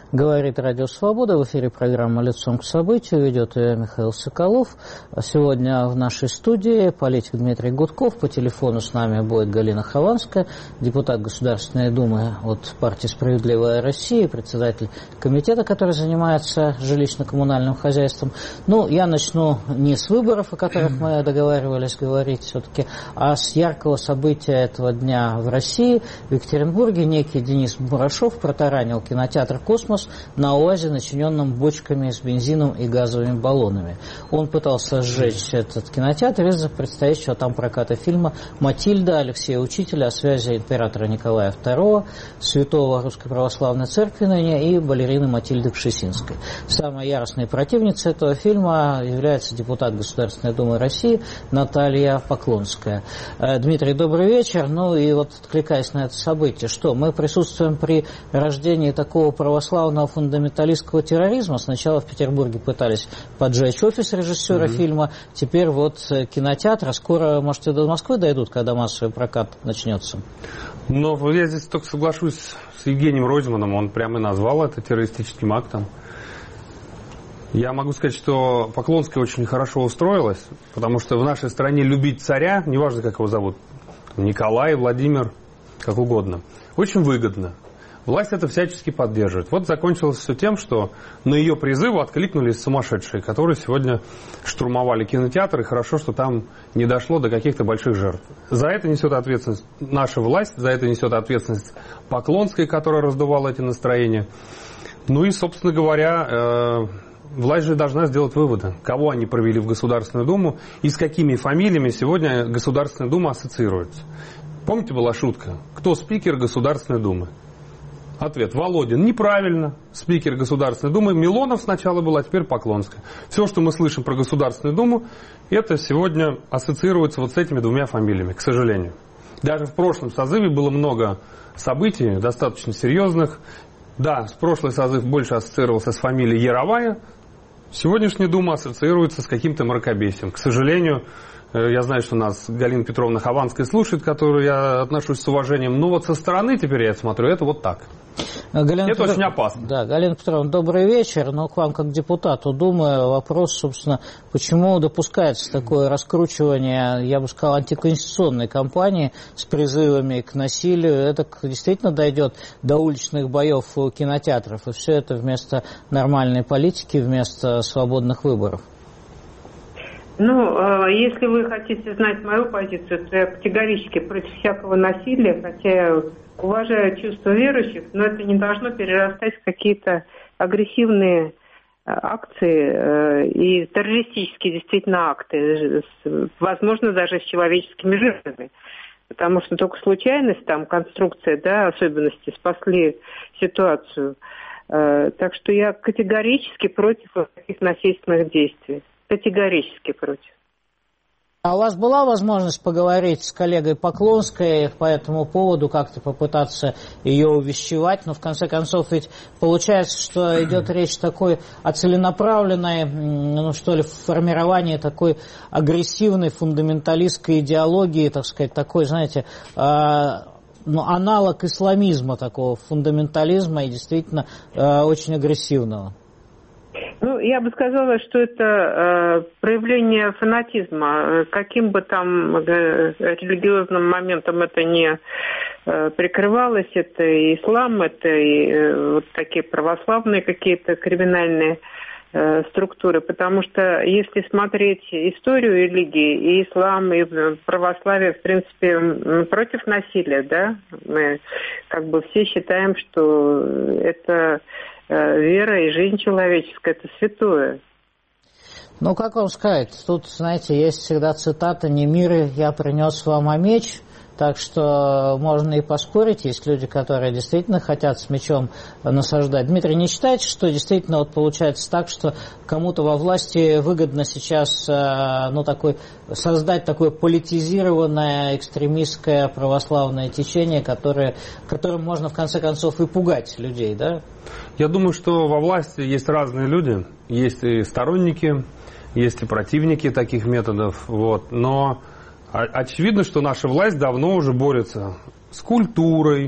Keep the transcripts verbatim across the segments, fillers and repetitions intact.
Говорит Радио Свобода. В эфире программа «Лицом к событию». Ведет ее Михаил Соколов. Сегодня в нашей студии политик Дмитрий Гудков. По телефону с нами будет Галина Хованская, депутат Государственной Думы от партии «Справедливая Россия», председатель комитета, который занимается жилищно-коммунальным хозяйством. Ну, я начну не с выборов, о которых мы договаривались говорить все-таки, а с яркого события этого дня в России. В Екатеринбурге некий Денис Мурашов протаранил кинотеатр «Космос» на УАЗе, начиненном бочками с бензином и газовыми баллонами. Он пытался сжечь этот кинотеатр из-за предстоящего там проката фильма «Матильда» Алексея Учителя о связи императора Николая второго, святого Русской Православной Церкви ныне и балерины Матильды Кшесинской. Самой яростной противницей этого фильма является депутат Государственной Думы России Наталья Поклонская. Дмитрий, добрый вечер. Ну и вот откликаясь на это событие, что мы присутствуем при рождении такого православного фундаменталистского терроризма. Сначала в Петербурге пытались поджечь офис режиссера mm-hmm. фильма, теперь вот кинотеатр, а скоро, может, и до Москвы дойдут, когда массовый прокат начнется. Но я здесь только соглашусь с Евгением Ройзманом, он прямо и назвал это террористическим актом. Я могу сказать, что Поклонская очень хорошо устроилась, потому что в нашей стране любить царя, неважно, как его зовут, Николай, Владимир, как угодно, очень выгодно. Власть это всячески поддерживает. Вот закончилось все тем, что на ее призывы откликнулись сумасшедшие, которые сегодня штурмовали кинотеатр, и хорошо, что там не дошло до каких-то больших жертв. За это несет ответственность наша власть, за это несет ответственность Поклонской, которая раздувала эти настроения. Ну и, собственно говоря, власть же должна сделать выводы, кого они провели в Государственную Думу и с какими фамилиями сегодня Государственная Дума ассоциируется. Помните, была шутка? Кто спикер Государственной Думы? Ответ: Володин. Неправильно. Спикер Государственной Думы Милонов сначала был, а теперь Поклонская. Все, что мы слышим про Государственную Думу, это сегодня ассоциируется вот с этими двумя фамилиями, к сожалению. Даже в прошлом созыве было много событий, достаточно серьезных. Да, прошлый созыв больше ассоциировался с фамилией Яровая. Сегодняшняя Дума ассоциируется с каким-то мракобесием. К сожалению, я знаю, что нас Галина Петровна Хованская слушает, к которой я отношусь с уважением. Но вот со стороны теперь я смотрю, это вот так. Галина это Петров... очень опасно. Да, Галина Петровна, добрый вечер. Но к вам, как депутату Думы, вопрос, собственно, почему допускается такое раскручивание, я бы сказал, антиконституционной кампании с призывами к насилию? Это действительно дойдет до уличных боев у кинотеатров, и все это вместо нормальной политики, вместо свободных выборов? Ну, если вы хотите знать мою позицию, то я категорически против всякого насилия, хотя я уважаю чувства верующих, но это не должно перерастать в какие-то агрессивные акции и террористические действительно акты, возможно, даже с человеческими жертвами. Потому что только случайность, там, конструкция, да, особенности спасли ситуацию. Так что я категорически против таких насильственных действий. Категорически против. А у вас была возможность поговорить с коллегой Поклонской по этому поводу, как-то попытаться ее увещевать? Но в конце концов ведь получается, что идет речь такой о целенаправленной, ну что ли, формировании такой агрессивной фундаменталистской идеологии, так сказать, такой, знаете, ну, аналог исламизма, такого фундаментализма и действительно очень агрессивного. Ну, я бы сказала, что это э, проявление фанатизма. Каким бы там э, религиозным моментом это не э, прикрывалось, это и ислам, это и э, вот такие православные какие-то криминальные э, структуры. Потому что если смотреть историю религии, и ислам, и православие, в принципе, против насилия, да, мы как бы все считаем, что это... вера и жизнь человеческая – это святое. Ну, как вам сказать, тут, знаете, есть всегда цитата «Не мир я принес вам, а меч». Так что можно и поспорить, есть люди, которые действительно хотят с мечом насаждать. Дмитрий, не считаете, что действительно вот получается так, что кому-то во власти выгодно сейчас ну, такой, создать такое политизированное экстремистское православное течение, которое, которым можно в конце концов и пугать людей, да? Я думаю, что во власти есть разные люди, есть и сторонники, есть и противники таких методов, вот, но очевидно, что наша власть давно уже борется с культурой,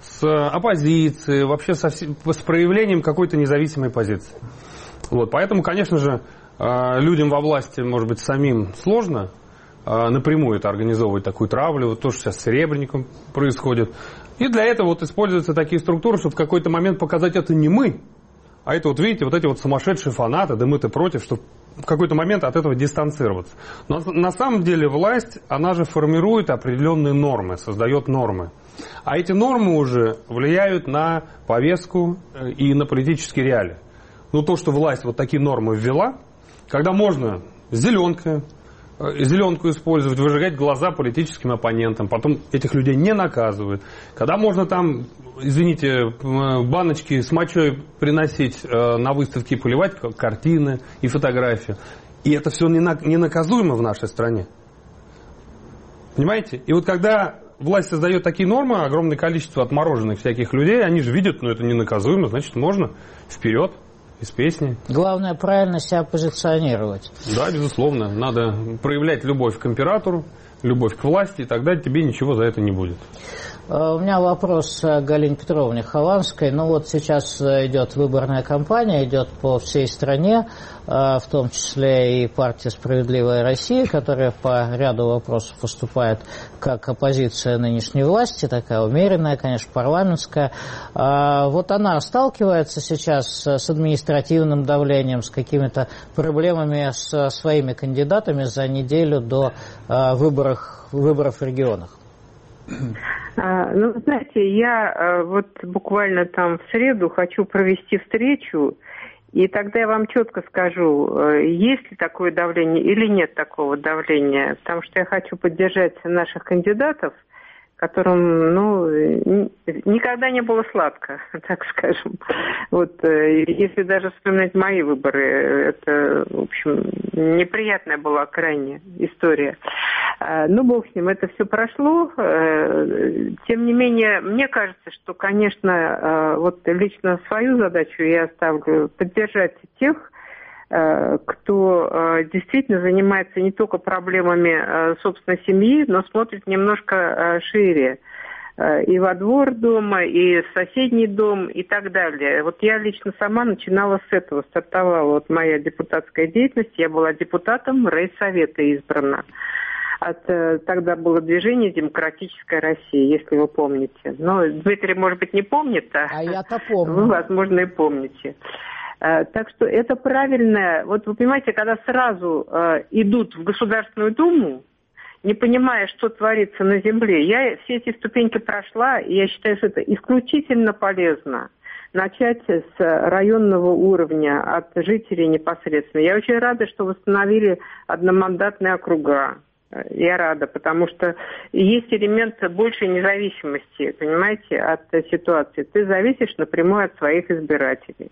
с оппозицией, вообще со, с проявлением какой-то независимой позиции. Вот, поэтому, конечно же, людям во власти, может быть, самим сложно напрямую это организовывать, такую травлю, вот то, что сейчас с Серебренником происходит. И для этого вот используются такие структуры, чтобы в какой-то момент показать, это не мы, а это вот, видите, вот эти вот сумасшедшие фанаты, да мы-то против, чтобы в какой-то момент от этого дистанцироваться. Но на самом деле власть, она же формирует определенные нормы, создает нормы. А эти нормы уже влияют на повестку и на политические реалии. Ну, то, что власть вот такие нормы ввела, когда можно зеленкой, зеленку использовать, выжигать глаза политическим оппонентам, потом этих людей не наказывают. Когда можно там, извините, баночки с мочой приносить на выставки и поливать картины и фотографии. И это все не наказуемо в нашей стране. Понимаете? И вот когда власть создает такие нормы, огромное количество отмороженных всяких людей, они же видят, ну это не наказуемо, значит можно вперед. Из песни. Главное, правильно себя позиционировать. Да, безусловно. Надо проявлять любовь к императору, любовь к власти, и тогда тебе ничего за это не будет. У меня вопрос к Галине Петровне Хованской. Ну вот сейчас идет выборная кампания, идет по всей стране, в том числе и партия «Справедливая Россия», которая по ряду вопросов выступает как оппозиция нынешней власти, такая умеренная, конечно, парламентская. Вот она сталкивается сейчас с административным давлением, с какими-то проблемами со своими кандидатами за неделю до выборов, выборов в регионах. Ну, знаете, я вот буквально там в среду хочу провести встречу, и тогда я вам четко скажу, есть ли такое давление или нет такого давления, потому что я хочу поддержать наших кандидатов, которым, ну, никогда не было сладко, так скажем. Вот, если даже вспоминать мои выборы, это, в общем, неприятная была крайне история. Ну, бог с ним, это все прошло. Тем не менее, мне кажется, что, конечно, вот лично свою задачу я ставлю поддержать тех, кто действительно занимается не только проблемами собственной семьи, но смотрит немножко шире. И во двор дома, и в соседний дом, и так далее. Вот я лично сама начинала с этого, стартовала вот моя депутатская деятельность. Я была депутатом райсовета избрана. От, тогда было движение «Демократическая Россия», если вы помните. Но Дмитрий, может быть, не помнит, а, а я-то помню. Вы, возможно, и помните. Так что это правильно. Вот вы понимаете, когда сразу идут в Государственную Думу, не понимая, что творится на земле, я все эти ступеньки прошла, и я считаю, что это исключительно полезно. Начать с районного уровня, от жителей непосредственно. Я очень рада, что восстановили одномандатные округа. Я рада, потому что есть элемент большей независимости, понимаете, от ситуации. Ты зависишь напрямую от своих избирателей.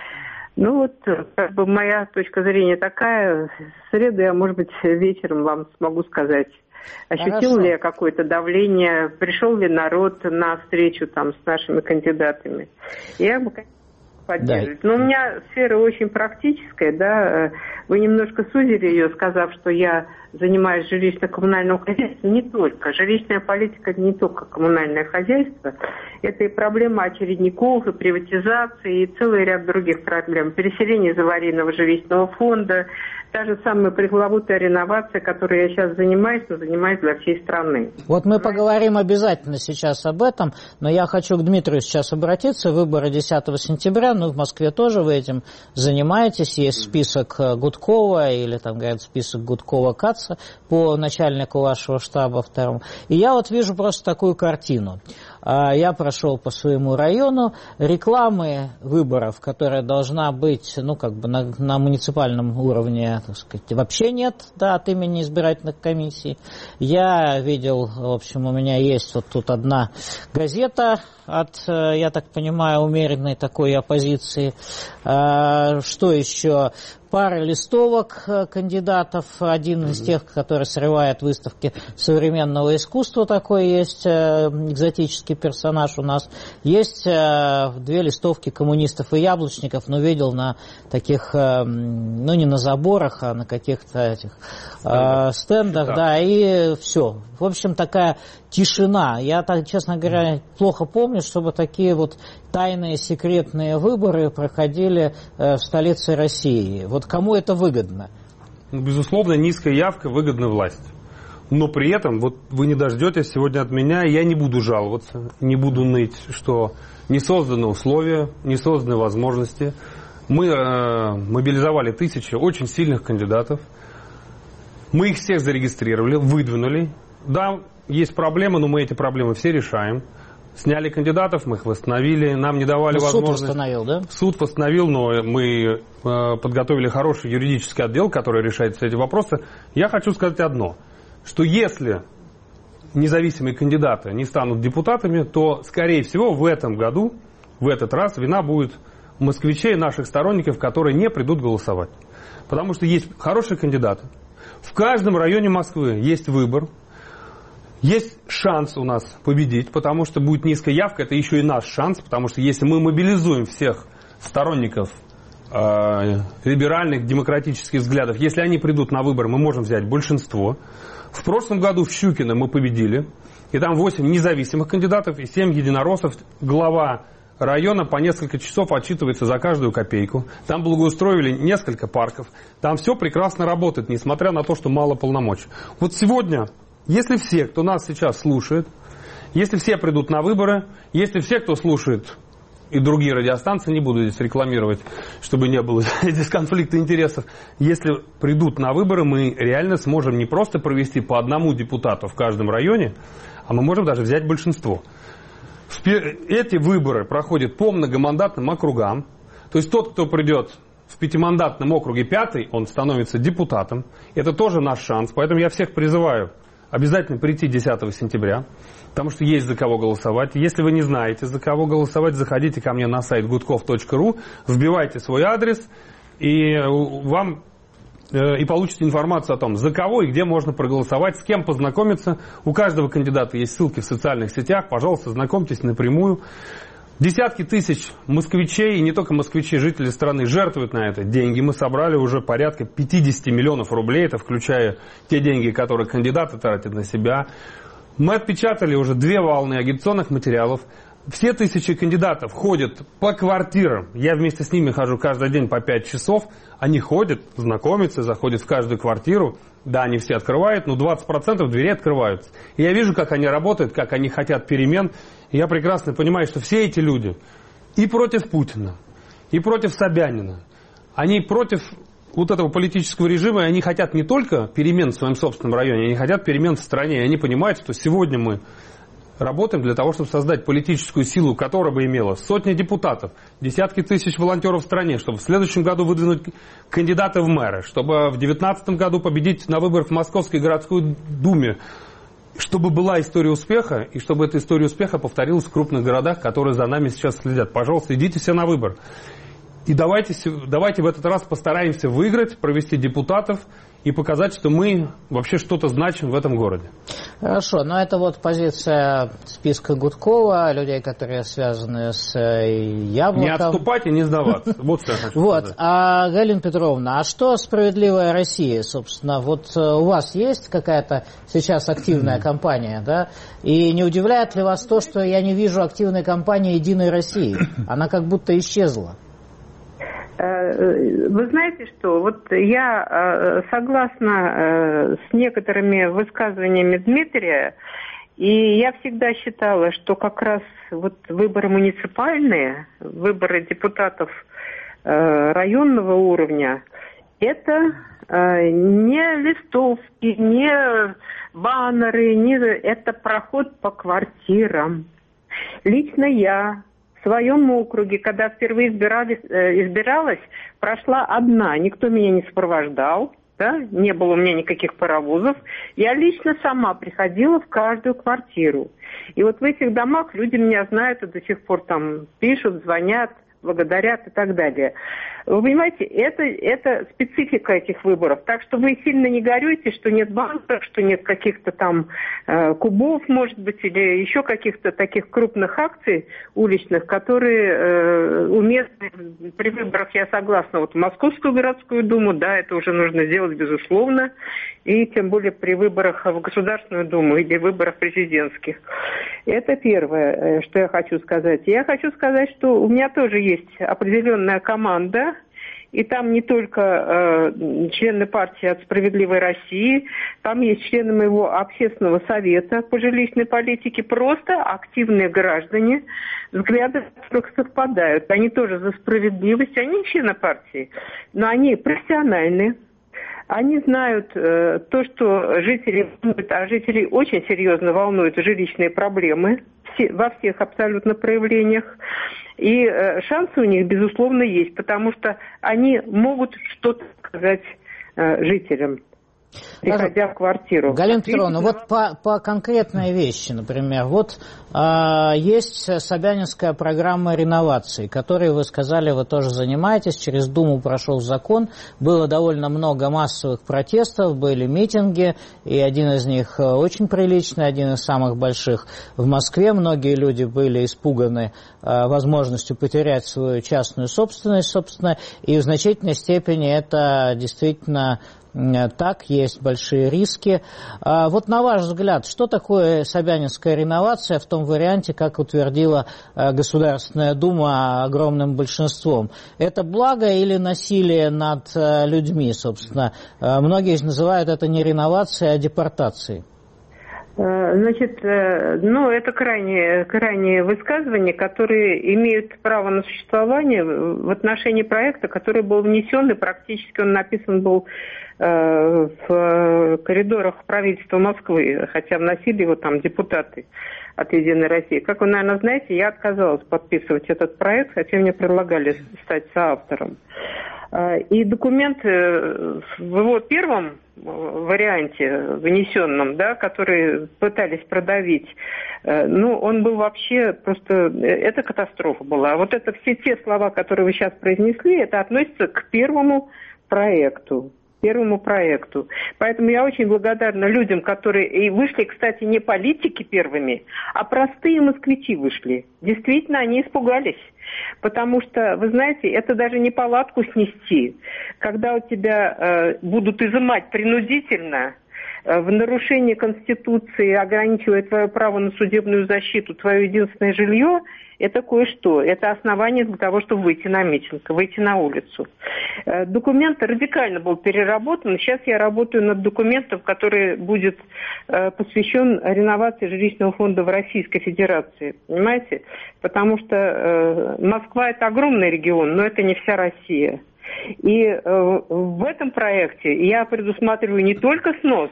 Ну вот, как бы моя точка зрения такая. В среду я, может быть, вечером вам смогу сказать, ощутил Хорошо. ли я какое-то давление, пришел ли народ на встречу там с нашими кандидатами. Я бы, конечно, поддерживать. Да. Но у меня сфера очень практическая, да. Вы немножко сузили ее, сказав, что я занимаюсь жилищно-коммунальным хозяйством. Не только. Жилищная политика – не только коммунальное хозяйство. Это и проблема очередников, и приватизации, и целый ряд других проблем. Переселение из аварийного жилищного фонда, та же самая пресловутая реновация, которой я сейчас занимаюсь, но занимаюсь для всей страны. Вот мы поговорим обязательно сейчас об этом, но я хочу к Дмитрию сейчас обратиться. Выборы десятого сентября, ну в Москве тоже вы этим занимаетесь. Есть список Гудкова, или там говорят список Гудкова-Каца по начальнику вашего штаба второму. И я вот вижу просто такую картину. Я прошел по своему району, рекламы выборов, которая должна быть, ну, как бы на, на муниципальном уровне, так сказать, вообще нет, да, от имени избирательных комиссий. Я видел, в общем, у меня есть вот тут одна газета от, я так понимаю, умеренной такой оппозиции. Что еще? Пара листовок кандидатов, один из тех, который срывает выставки современного искусства, такой есть экзотический персонаж у нас. Есть две листовки коммунистов и яблочников, но видел на таких, ну не на заборах, а на каких-то этих стендах, стендах, да, и все. В общем, такая тишина. Я, так, честно говоря, плохо помню, чтобы такие вот тайные секретные выборы проходили в столице России. Вот кому это выгодно? Безусловно, низкая явка выгодна власти. Но при этом, вот вы не дождетесь сегодня от меня, я не буду жаловаться, не буду ныть, что не созданы условия, не созданы возможности. Мы э, мобилизовали тысячи очень сильных кандидатов. Мы их всех зарегистрировали, выдвинули. Да, есть проблемы, но мы эти проблемы все решаем. Сняли кандидатов, мы их восстановили, нам не давали но возможность. Суд восстановил, да? Суд восстановил, но мы э, подготовили хороший юридический отдел, который решает все эти вопросы. Я хочу сказать одно, что если независимые кандидаты не станут депутатами, то, скорее всего, в этом году, в этот раз вина будет москвичей, наших сторонников, которые не придут голосовать. Потому что есть хорошие кандидаты. В каждом районе Москвы есть выбор. Есть шанс у нас победить, потому что будет низкая явка. Это еще и наш шанс, потому что если мы мобилизуем всех сторонников э, либеральных, демократических взглядов, если они придут на выборы, мы можем взять большинство. В прошлом году в Щукино мы победили. И там восемь независимых кандидатов и семь единороссов. Глава района по несколько часов отчитывается за каждую копейку. Там благоустроили несколько парков. Там все прекрасно работает, несмотря на то, что мало полномочий. Вот сегодня, если все, кто нас сейчас слушает, если все придут на выборы, если все, кто слушает и другие радиостанции, не буду здесь рекламировать, чтобы не было здесь конфликта интересов, если придут на выборы, мы реально сможем не просто провести по одному депутату в каждом районе, а мы можем даже взять большинство. Эти выборы проходят по многомандатным округам. То есть тот, кто придет в пятимандатном округе пятый, он становится депутатом. Это тоже наш шанс. Поэтому я всех призываю обязательно прийти десятого сентября. Потому что есть за кого голосовать. Если вы не знаете, за кого голосовать, заходите ко мне на сайт гудков точка ру, вбивайте свой адрес, и вам... и получите информацию о том, за кого и где можно проголосовать, с кем познакомиться. У каждого кандидата есть ссылки в социальных сетях. Пожалуйста, знакомьтесь напрямую. Десятки тысяч москвичей, и не только москвичей, жители страны жертвуют на это деньги. Мы собрали уже порядка пятьдесят миллионов рублей, это включая те деньги, которые кандидаты тратят на себя. Мы отпечатали уже две волны агитационных материалов. Все тысячи кандидатов ходят по квартирам. Я вместе с ними хожу каждый день по пять часов. Они ходят, знакомятся, заходят в каждую квартиру. Да, они все открывают, но двадцать процентов дверей открываются. И я вижу, как они работают, как они хотят перемен. И я прекрасно понимаю, что все эти люди и против Путина, и против Собянина, они против вот этого политического режима, и они хотят не только перемен в своем собственном районе, они хотят перемен в стране. И они понимают, что сегодня мы работаем для того, чтобы создать политическую силу, которая бы имела сотни депутатов, десятки тысяч волонтеров в стране, чтобы в следующем году выдвинуть кандидата в мэры, чтобы в две тысячи девятнадцатом году победить на выборах в Московской городской думе, чтобы была история успеха, и чтобы эта история успеха повторилась в крупных городах, которые за нами сейчас следят. Пожалуйста, идите все на выбор. И давайте, давайте в этот раз постараемся выиграть, провести депутатов и показать, что мы вообще что-то значим в этом городе. Хорошо, но это вот позиция списка Гудкова, людей, которые связаны с Яблоком. Не отступать и не сдаваться. Вот что я хочу вот. сказать. А, Галина Петровна, а что «Справедливая Россия», собственно? Вот у вас есть какая-то сейчас активная кампания, да? И не удивляет ли вас то, что я не вижу активной кампании «Единой России»? Она как будто исчезла. Вы знаете что, вот я согласна с некоторыми высказываниями Дмитрия, и я всегда считала, что как раз вот выборы муниципальные, выборы депутатов районного уровня, это не листовки, не баннеры, не... это проход по квартирам. Лично я в своем округе, когда впервые избирались, избиралась, прошла одна. Никто меня не сопровождал, да? Не было у меня никаких паровозов. Я лично сама приходила в каждую квартиру. И вот в этих домах люди меня знают и до сих пор там пишут, звонят. благодарят и так далее. Вы понимаете, это, это специфика этих выборов. Так что вы сильно не горюйте, что нет банков, что нет каких-то там э, кубов, может быть, или еще каких-то таких крупных акций уличных, которые э, уместны при выборах, я согласна. Вот в Московскую городскую думу, да, это уже нужно сделать, безусловно, и тем более при выборах в Государственную думу или выборах президентских. Это первое, что я хочу сказать. Я хочу сказать, что у меня тоже есть определенная команда, и там не только э, члены партии «От справедливой России», там есть члены моего общественного совета по жилищной политике, просто активные граждане, взгляды которых совпадают. Они тоже за справедливость, они члены партии, но они профессиональные. Они знают э, то, что жители волнуют, а жителей очень серьезно волнуют жилищные проблемы все, во всех абсолютно проявлениях. И э, шансы у них, безусловно, есть, потому что они могут что-то сказать э, жителям, приходя в квартиру. Галина Петровна, вот по, по конкретной вещи, например, вот э, есть Собянинская программа реновации, которой, вы сказали, вы тоже занимаетесь, через Думу прошел закон, было довольно много массовых протестов, были митинги, и один из них очень приличный, один из самых больших в Москве. Многие люди были испуганы э, возможностью потерять свою частную собственность, собственно, и в значительной степени это действительно так, есть большие риски. Вот на ваш взгляд, что такое Собянинская реновация в том варианте, как утвердила Государственная Дума огромным большинством? Это благо или насилие над людьми, собственно? Многие называют это не реновацией, а депортацией. Значит, ну, это крайние, крайние высказывания, которые имеют право на существование в отношении проекта, который был внесен, и практически он написан был э, в коридорах правительства Москвы, хотя вносили его там депутаты от «Единой России». Как вы, наверное, знаете, я отказалась подписывать этот проект, хотя мне предлагали стать соавтором. И документ в его первом варианте, внесенном, да, который пытались продавить, ну, он был вообще просто... Это катастрофа была. А вот это все те слова, которые вы сейчас произнесли, это относится к первому проекту. первому проекту. Поэтому я очень благодарна людям, которые и вышли, кстати, не политики первыми, а простые москвичи вышли. Действительно, они испугались. Потому что, вы знаете, это даже не палатку снести. Когда у тебя э, будут изымать принудительно, э, в нарушении Конституции, ограничивая твое право на судебную защиту, твое единственное жилье, это кое-что. Это основание для того, чтобы выйти на митинг, выйти на улицу. Э, документ радикально был переработан. Сейчас я работаю над документом, который будет э, посвящен реновации жилищного фонда в Российской Федерации. Понимаете? Потому что э, Москва – это огромный регион, но это не вся Россия. И э, в этом проекте я предусматриваю не только снос,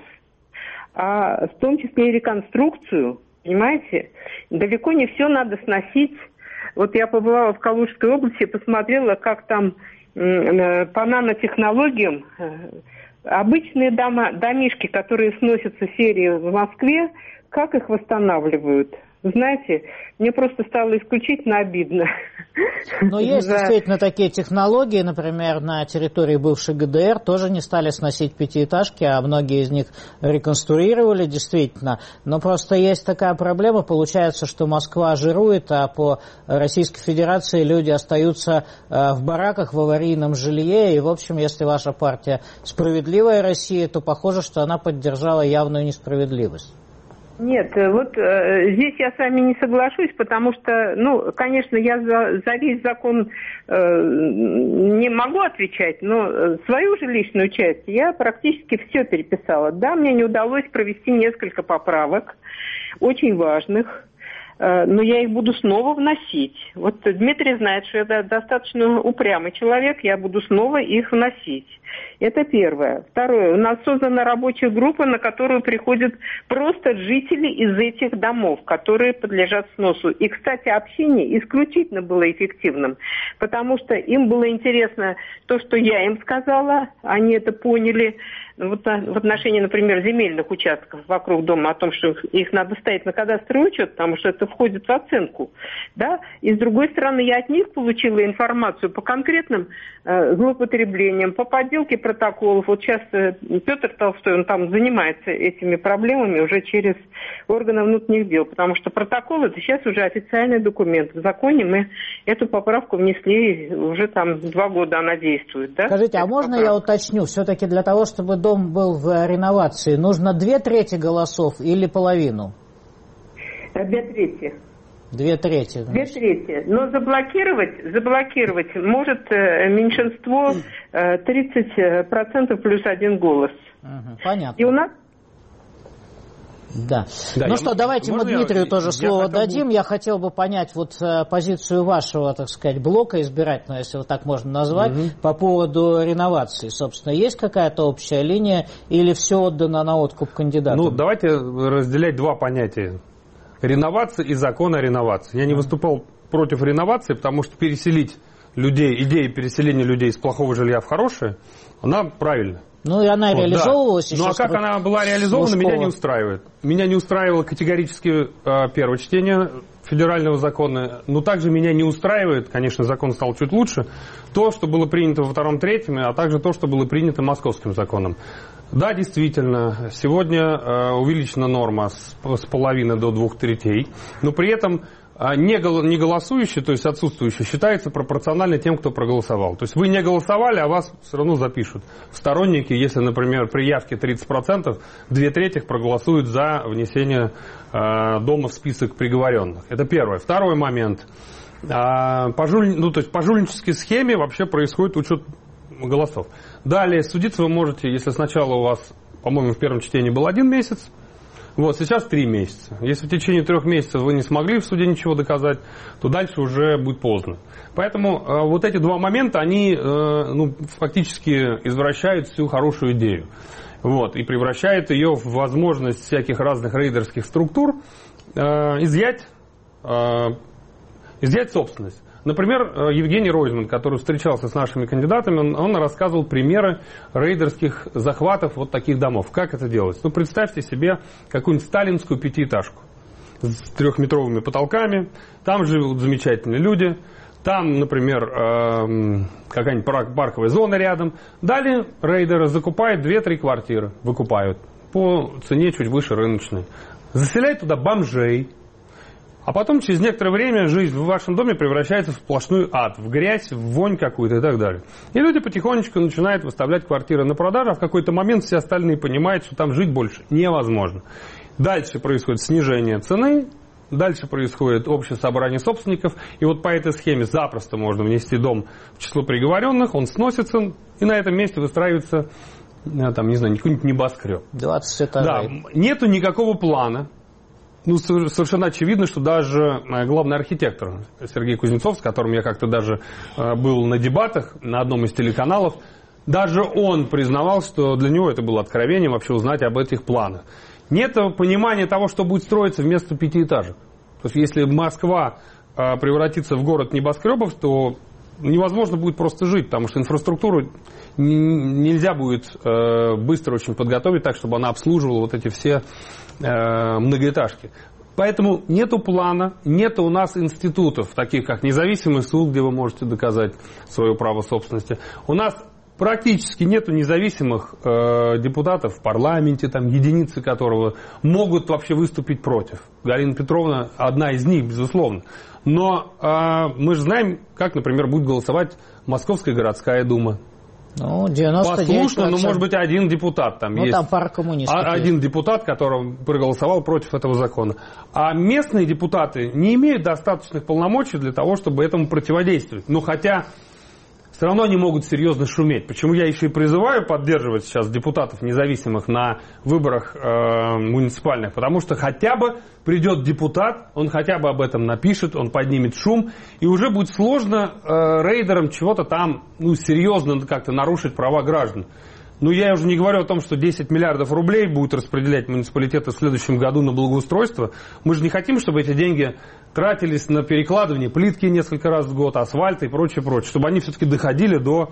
а в том числе и реконструкцию. Понимаете? Далеко не все надо сносить. Вот я побывала в Калужской области, посмотрела, как там э, по нанотехнологиям э, обычные дома, домишки, которые сносятся серии в Москве, как их восстанавливают. Знаете, мне просто стало исключительно обидно. Но есть За... действительно такие технологии, например, на территории бывшей ГДР тоже не стали сносить пятиэтажки, а многие из них реконструировали действительно. Но просто есть такая проблема, получается, что Москва жирует, а по Российской Федерации люди остаются в бараках, в аварийном жилье. И, в общем, если ваша партия «Справедливая Россия», то похоже, что она поддержала явную несправедливость. Нет, вот э, здесь я с вами не соглашусь, потому что, ну, конечно, я за, за весь закон э, не могу отвечать, но свою жилищную часть я практически все переписала. Да, мне не удалось провести несколько поправок, очень важных, э, но я их буду снова вносить. Вот Дмитрий знает, что я достаточно упрямый человек, я буду снова их вносить. Это первое. Второе. У нас создана рабочая группа, на которую приходят просто жители из этих домов, которые подлежат сносу. И, кстати, общение исключительно было эффективным, потому что им было интересно то, что я им сказала, они это поняли. Вот в отношении, например, земельных участков вокруг дома, о том, что их надо ставить на кадастровый учет, потому что это входит в оценку. Да? И с другой стороны, я от них получила информацию по конкретным э, злоупотреблениям, по подделке протоколов. Вот сейчас э, Петр Толстой, он там занимается этими проблемами уже через органы внутренних дел, потому что протокол — это сейчас уже официальный документ. В законе мы эту поправку внесли, уже там два года она действует. Да? Скажите, а можно поправка? Я уточню, все-таки для того, чтобы дом был в реновации, нужно две трети голосов или половину? Две трети. Две трети. Значит. Две трети. Но заблокировать, заблокировать может э, меньшинство э, тридцать процентов плюс один голос. Угу, понятно. И у нас... Да. да. Ну что, могу, давайте мы Дмитрию я, тоже я слово дадим. Бы... Я хотел бы понять вот э, позицию вашего, так сказать, блока избирательного, если вот так можно назвать, угу. по поводу реновации. Собственно, есть какая-то общая линия или все отдано на откуп кандидатам? Ну, давайте разделять два понятия. Реновация и закон о реновации. Я не выступал против реновации, потому что переселить людей, идея переселения людей из плохого жилья в хорошее, она правильна. Ну и она вот, реализовывалась да. еще. Ну а как она была реализована, Лужкова. Меня не устраивает. Меня не устраивало категорически э, первое чтение федерального закона. Но также меня не устраивает, конечно, закон стал чуть лучше, то, что было принято во втором-третьем, а также то, что было принято московским законом. Да, действительно, сегодня э, увеличена норма с, с половины до двух третей, но при этом э, не, гол, не голосующий, то есть отсутствующий, считается пропорционально тем, кто проголосовал. То есть вы не голосовали, а вас все равно запишут. Сторонники, если, например, при явке тридцать процентов, две трети проголосуют за внесение э, дома в список приговоренных. Это первое. Второй момент. Э, по, жуль, ну, то есть по жульнической схеме вообще происходит учет голосов. Далее, судиться вы можете, если сначала у вас, по-моему, в первом чтении был один месяц, вот, сейчас три месяца. Если в течение трех месяцев вы не смогли в суде ничего доказать, то дальше уже будет поздно. Поэтому э, вот эти два момента, они э, ну, фактически извращают всю хорошую идею. Вот, и превращают ее в возможность всяких разных рейдерских структур э, изъять, э, изъять собственность. Например, Евгений Ройзман, который встречался с нашими кандидатами, он, он рассказывал примеры рейдерских захватов вот таких домов. Как это делается? Ну, представьте себе какую-нибудь сталинскую пятиэтажку с трехметровыми потолками. Там живут замечательные люди. Там, например, э, какая-нибудь парковая зона рядом. Далее рейдеры закупают две-три квартиры. Выкупают по цене чуть выше рыночной. Заселяют туда бомжей. А потом, через некоторое время, жизнь в вашем доме превращается в сплошной ад, в грязь, в вонь какую-то и так далее. И люди потихонечку начинают выставлять квартиры на продажу, а в какой-то момент все остальные понимают, что там жить больше невозможно. Дальше происходит снижение цены, дальше происходит общее собрание собственников, и вот по этой схеме запросто можно внести дом в число приговоренных, он сносится, и на этом месте выстраивается, там, не знаю, какой-нибудь небоскреб. двадцать этажей. Да, нету никакого плана. Ну, совершенно очевидно, что даже главный архитектор Сергей Кузнецов, с которым я как-то даже был на дебатах на одном из телеканалов, даже он признавал, что для него это было откровением вообще узнать об этих планах. Нет понимания того, что будет строиться вместо пятиэтажек. То есть, если Москва превратится в город небоскребов, то невозможно будет просто жить, потому что инфраструктуру нельзя будет быстро очень подготовить так, чтобы она обслуживала вот эти все многоэтажки. Поэтому нету плана, нету у нас институтов, таких как независимый суд, где вы можете доказать свое право собственности. У нас практически нету независимых э, депутатов в парламенте, там, единицы которого могут вообще выступить против. Галина Петровна одна из них, безусловно. Но э, мы же знаем, как, например, будет голосовать Московская городская дума. Ну, девяносто девять процентов. Послушно, ну, может быть, один депутат там ну, есть. Там пара коммунистов. Один есть. Депутат, который проголосовал против этого закона. А местные депутаты не имеют достаточных полномочий для того, чтобы этому противодействовать. Но хотя все равно они могут серьезно шуметь. Почему я еще и призываю поддерживать сейчас депутатов независимых на выборах э, муниципальных? Потому что хотя бы придет депутат, он хотя бы об этом напишет, он поднимет шум, и уже будет сложно э, рейдерам чего-то там ну, серьезно как-то нарушить права граждан. Ну, я уже не говорю о том, что десять миллиардов рублей будут распределять муниципалитеты в следующем году на благоустройство. Мы же не хотим, чтобы эти деньги тратились на перекладывание плитки несколько раз в год, асфальта и прочее, прочее. Чтобы они все-таки доходили до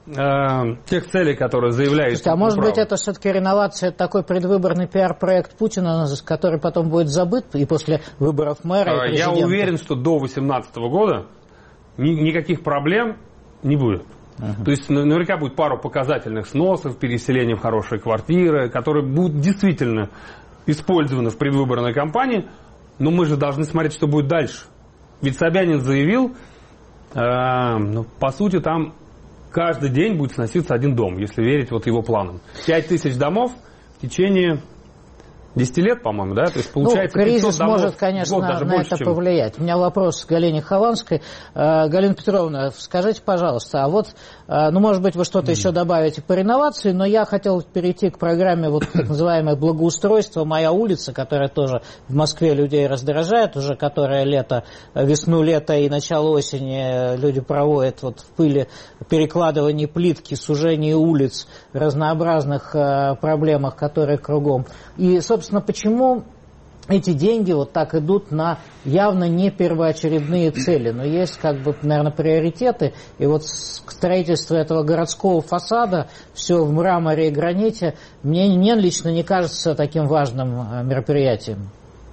э, тех целей, которые заявляют. Слушайте, а может быть, это все-таки реновация, такой предвыборный пиар-проект Путина, который потом будет забыт и после выборов мэра и президента? Я уверен, что до две тысячи восемнадцатого года ни, никаких проблем не будет. Uh-huh. То есть наверняка будет пару показательных сносов, переселения в хорошие квартиры, которые будут действительно использованы в предвыборной кампании, но мы же должны смотреть, что будет дальше. Ведь Собянин заявил, э, ну, по сути, там каждый день будет сноситься один дом, если верить вот его планам. Пять тысяч домов в течение десять лет, по-моему, да? То есть, получается, ну, кризис может, конечно, год, даже на больше, это чем... повлиять. У меня вопрос к Галине Хованской. Галина Петровна, скажите, пожалуйста, а вот, ну, может быть, вы что-то mm. еще добавите по реновации, но я хотел перейти к программе вот так называемое благоустройство «Моя улица», которая тоже в Москве людей раздражает, уже которое лето, весну, лето и начало осени люди проводят вот в пыли перекладывание плитки, сужение улиц, разнообразных проблемах, которые кругом. И, собственно, почему эти деньги вот так идут на явно не первоочередные цели, но есть, как бы, наверное, приоритеты. И вот строительство этого городского фасада, все в мраморе и граните, мне, мне лично не кажется таким важным мероприятием.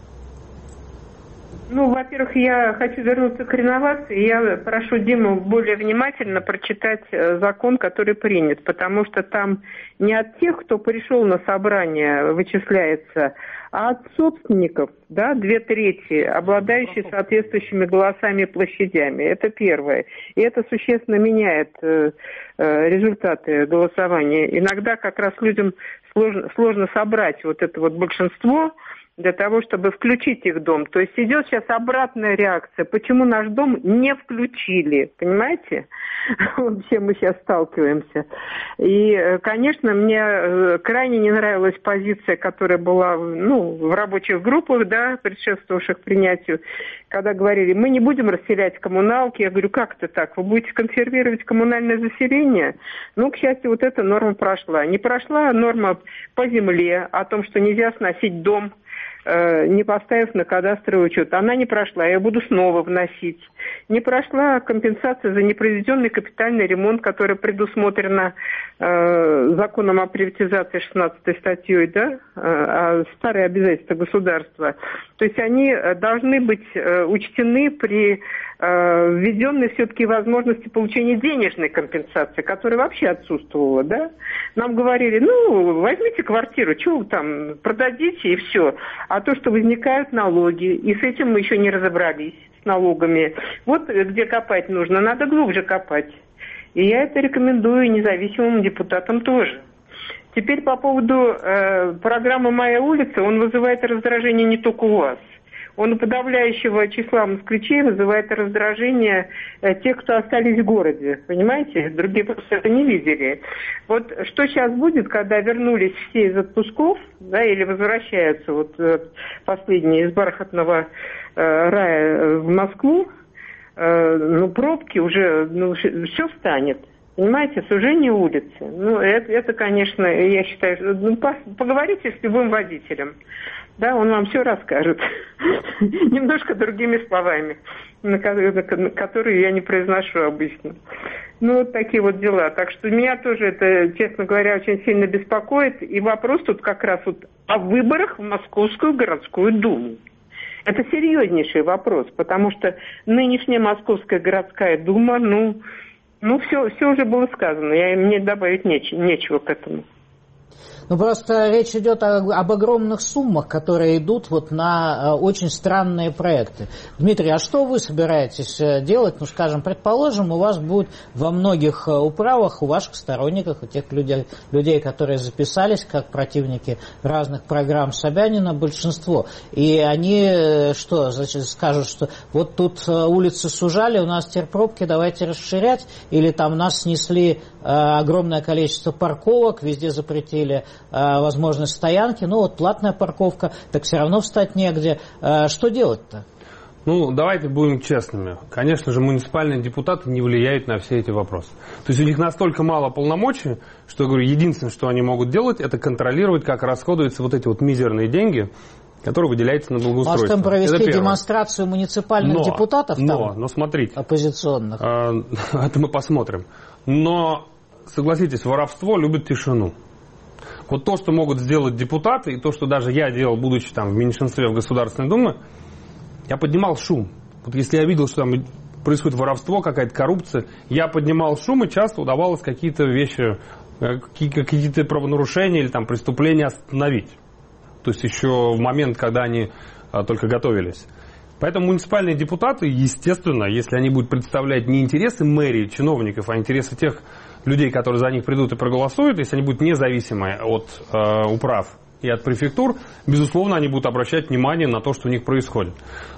Ну, во-первых, я хочу вернуться к реновации. Я прошу Диму более внимательно прочитать закон, который принят, потому что там не от тех, кто пришел на собрание, вычисляется, а от собственников, да, две трети, обладающие соответствующими голосами и площадями. Это первое. И это существенно меняет э, э, результаты голосования. Иногда как раз людям сложно, сложно собрать вот это вот большинство для того, чтобы включить их дом. То есть идет сейчас обратная реакция. Почему наш дом не включили? Понимаете? Вот с чем мы сейчас сталкиваемся. И, конечно, мне крайне не нравилась позиция, которая была, ну, в рабочих группах, да, предшествовавших принятию, когда говорили, мы не будем расселять коммуналки. Я говорю, как это так? Вы будете консервировать коммунальное заселение? Ну, к счастью, вот эта норма прошла. Не прошла норма по земле о том, что нельзя сносить дом, не поставив на кадастровый учет. Она не прошла, я буду снова вносить. Не прошла компенсация за непроизведенный капитальный ремонт, которая предусмотрена э, законом о приватизации шестнадцатой статьей, да, э, старые обязательства государства. То есть они должны быть э, учтены при э, введенной все-таки возможности получения денежной компенсации, которая вообще отсутствовала, да. Нам говорили, ну, возьмите квартиру, что вы там, продадите и все. А то, что возникают налоги, и с этим мы еще не разобрались, с налогами. Вот где копать нужно, надо глубже копать. И я это рекомендую независимым депутатам тоже. Теперь по поводу э, программы «Моя улица», он вызывает раздражение не только у вас. Он у подавляющего числа москвичей вызывает раздражение э, тех, кто остались в городе. Понимаете? Другие просто это не видели. Вот что сейчас будет, когда вернулись все из отпусков, да, или возвращаются вот э, последние из бархатного э, рая в Москву, э, ну, пробки уже, ну, все встанет. Понимаете, сужение улицы. Ну, это, это, конечно, я считаю, ну, поговорите с любым водителем. Да, он вам все расскажет. Немножко другими словами, на которые я не произношу обычно. Ну, вот такие вот дела. Так что меня тоже это, честно говоря, очень сильно беспокоит. И вопрос тут как раз вот о выборах в Московскую городскую думу. Это серьезнейший вопрос, потому что нынешняя Московская городская дума, ну, ну все, все уже было сказано. Я, мне добавить неч, нечего к этому. Ну, просто речь идет о, об огромных суммах, которые идут вот на э, очень странные проекты. Дмитрий, а что вы собираетесь делать? Ну, скажем, предположим, у вас будет во многих управах, у ваших сторонников, у тех людей, людей, которые записались как противники разных программ Собянина, большинство. И они что, значит, скажут, что вот тут улицы сужали, у нас теперь пробки, давайте расширять, или там нас снесли э, огромное количество парковок, везде запретили возможность стоянки, ну вот платная парковка, так все равно встать негде. Что делать-то? Ну, давайте будем честными. Конечно же, муниципальные депутаты не влияют на все эти вопросы. То есть у них настолько мало полномочий, что, я говорю, единственное, что они могут делать, это контролировать, как расходуются вот эти вот мизерные деньги, которые выделяются на благоустройство. Может, им провести демонстрацию муниципальных но, депутатов там? Но, но смотрите. Оппозиционных. Э, это мы посмотрим. Но согласитесь, воровство любит тишину. Вот то, что могут сделать депутаты, и то, что даже я делал, будучи там в меньшинстве в Государственной Думе, я поднимал шум. Вот если я видел, что там происходит воровство, какая-то коррупция, я поднимал шум, и часто удавалось какие-то вещи, какие-то правонарушения или там преступления остановить. То есть еще в момент, когда они а, только готовились. Поэтому муниципальные депутаты, естественно, если они будут представлять не интересы мэрии, чиновников, а интересы тех людей, которые за них придут и проголосуют, если они будут независимы от э, управ и от префектур, безусловно, они будут обращать внимание на то, что у них происходит.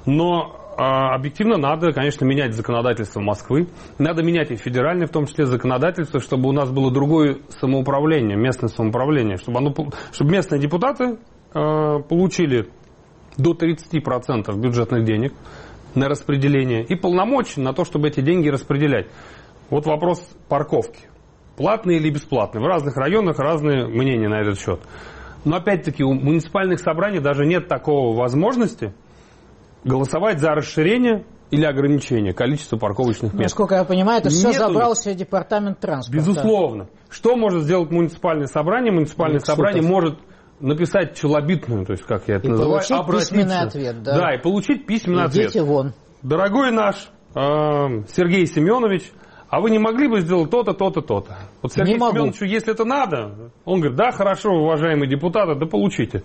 Но э, объективно надо, конечно, менять законодательство Москвы, надо менять и федеральное, в том числе, законодательство, чтобы у нас было другое самоуправление, местное самоуправление, чтобы, оно, чтобы местные депутаты э, получили до тридцати процентов бюджетных денег на распределение и полномочий на то, чтобы эти деньги распределять. Вот вопрос парковки. Платные или бесплатные? В разных районах разные мнения на этот счет. Но опять-таки у муниципальных собраний даже нет такой возможности голосовать за расширение или ограничение количества парковочных мест. Насколько я понимаю, это все Нету... забрал себе департамент транспорта. Безусловно. Что может сделать муниципальное собрание? Муниципальное собрание может написать челобитную, то есть как я это и называю, получить письменный ответ, да? Да, и получить письменный ответ. Идите вон. Дорогой наш э, Сергей Семенович, а вы не могли бы сделать то-то, то-то, то-то? Вот Сергею Семеновичу, если это надо, он говорит, да, хорошо, уважаемые депутаты, да получите.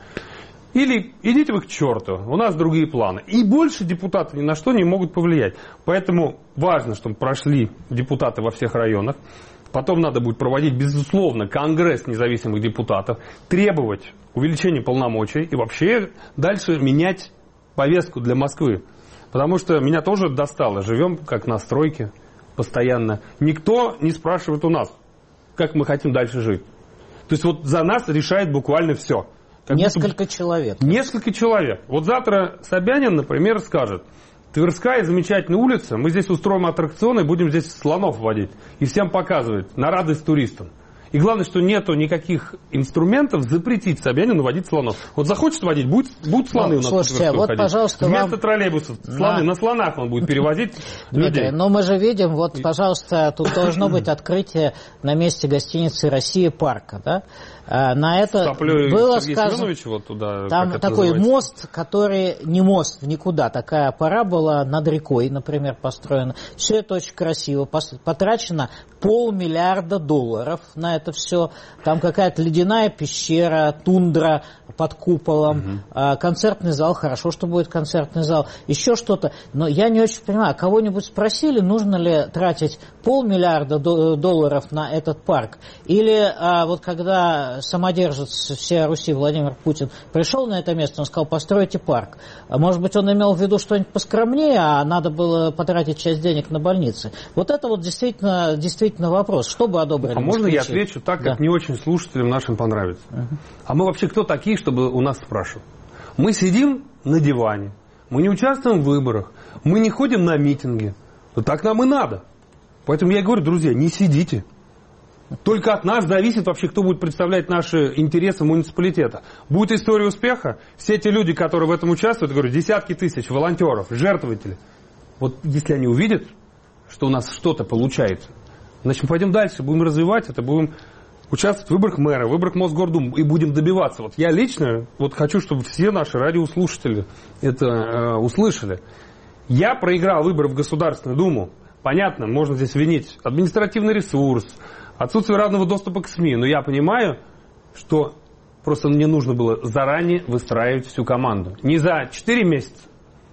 Или идите вы к черту, у нас другие планы. И больше депутаты ни на что не могут повлиять. Поэтому важно, чтобы прошли депутаты во всех районах. Потом надо будет проводить, безусловно, конгресс независимых депутатов, требовать увеличения полномочий и вообще дальше менять повестку для Москвы. Потому что меня тоже достало. Живем как на стройке постоянно. Никто не спрашивает у нас, как мы хотим дальше жить. То есть вот за нас решает буквально все. Как Несколько будто... человек. Несколько человек. Вот завтра Собянин, например, скажет: Тверская замечательная улица, мы здесь устроим аттракционы и будем здесь слонов водить. И всем показывать, на радость туристам. И главное, что нету никаких инструментов запретить Собянину водить слонов. Вот захочет водить, будет, будут слоны ну, у нас. Слушайте, вот, ходить. Пожалуйста, вместо вам... троллейбусов слоны, на... на слонах он будет перевозить Дмитрий, людей. но мы же видим, вот, пожалуйста, тут должно быть открытие на месте гостиницы «Россия» парка, да? На это Топлю было Сергей сказано, вот туда, там такой называется? мост, который не мост в никуда, такая парабола над рекой, например, построена. Все это очень красиво, потрачено полмиллиарда долларов на это все. Там какая-то ледяная пещера, тундра под куполом, угу. концертный зал, хорошо, что будет концертный зал, еще что-то. Но я не очень понимаю, кого-нибудь спросили, нужно ли тратить полмиллиарда долларов на этот парк? Или вот когда самодержец всей Руси Владимир Путин пришел на это место, он сказал, постройте парк. Может быть, он имел в виду что-нибудь поскромнее, а надо было потратить часть денег на больницы. Вот это вот действительно, действительно вопрос. Что бы одобрили? А можно я отвечу так, как да. не очень слушателям нашим понравится? Uh-huh. А мы вообще кто такие, чтобы у нас спрашивать? Мы сидим на диване, мы не участвуем в выборах, мы не ходим на митинги. Но так нам и надо. Поэтому я говорю, друзья, не сидите. Только от нас зависит вообще, кто будет представлять наши интересы муниципалитета. Будет история успеха, все те люди, которые в этом участвуют, говорю, десятки тысяч волонтеров, жертвователи. Вот если они увидят, что у нас что-то получается, значит, мы пойдем дальше, будем развивать это, будем участвовать в выборах мэра, в выборах Мосгордумы и будем добиваться. Вот я лично вот хочу, чтобы все наши радиослушатели это э, услышали. Я проиграл выборы в Государственную Думу. Понятно, можно здесь винить административный ресурс, отсутствие равного доступа к СМИ. Но я понимаю, что просто мне нужно было заранее выстраивать всю команду. Не за четыре месяца,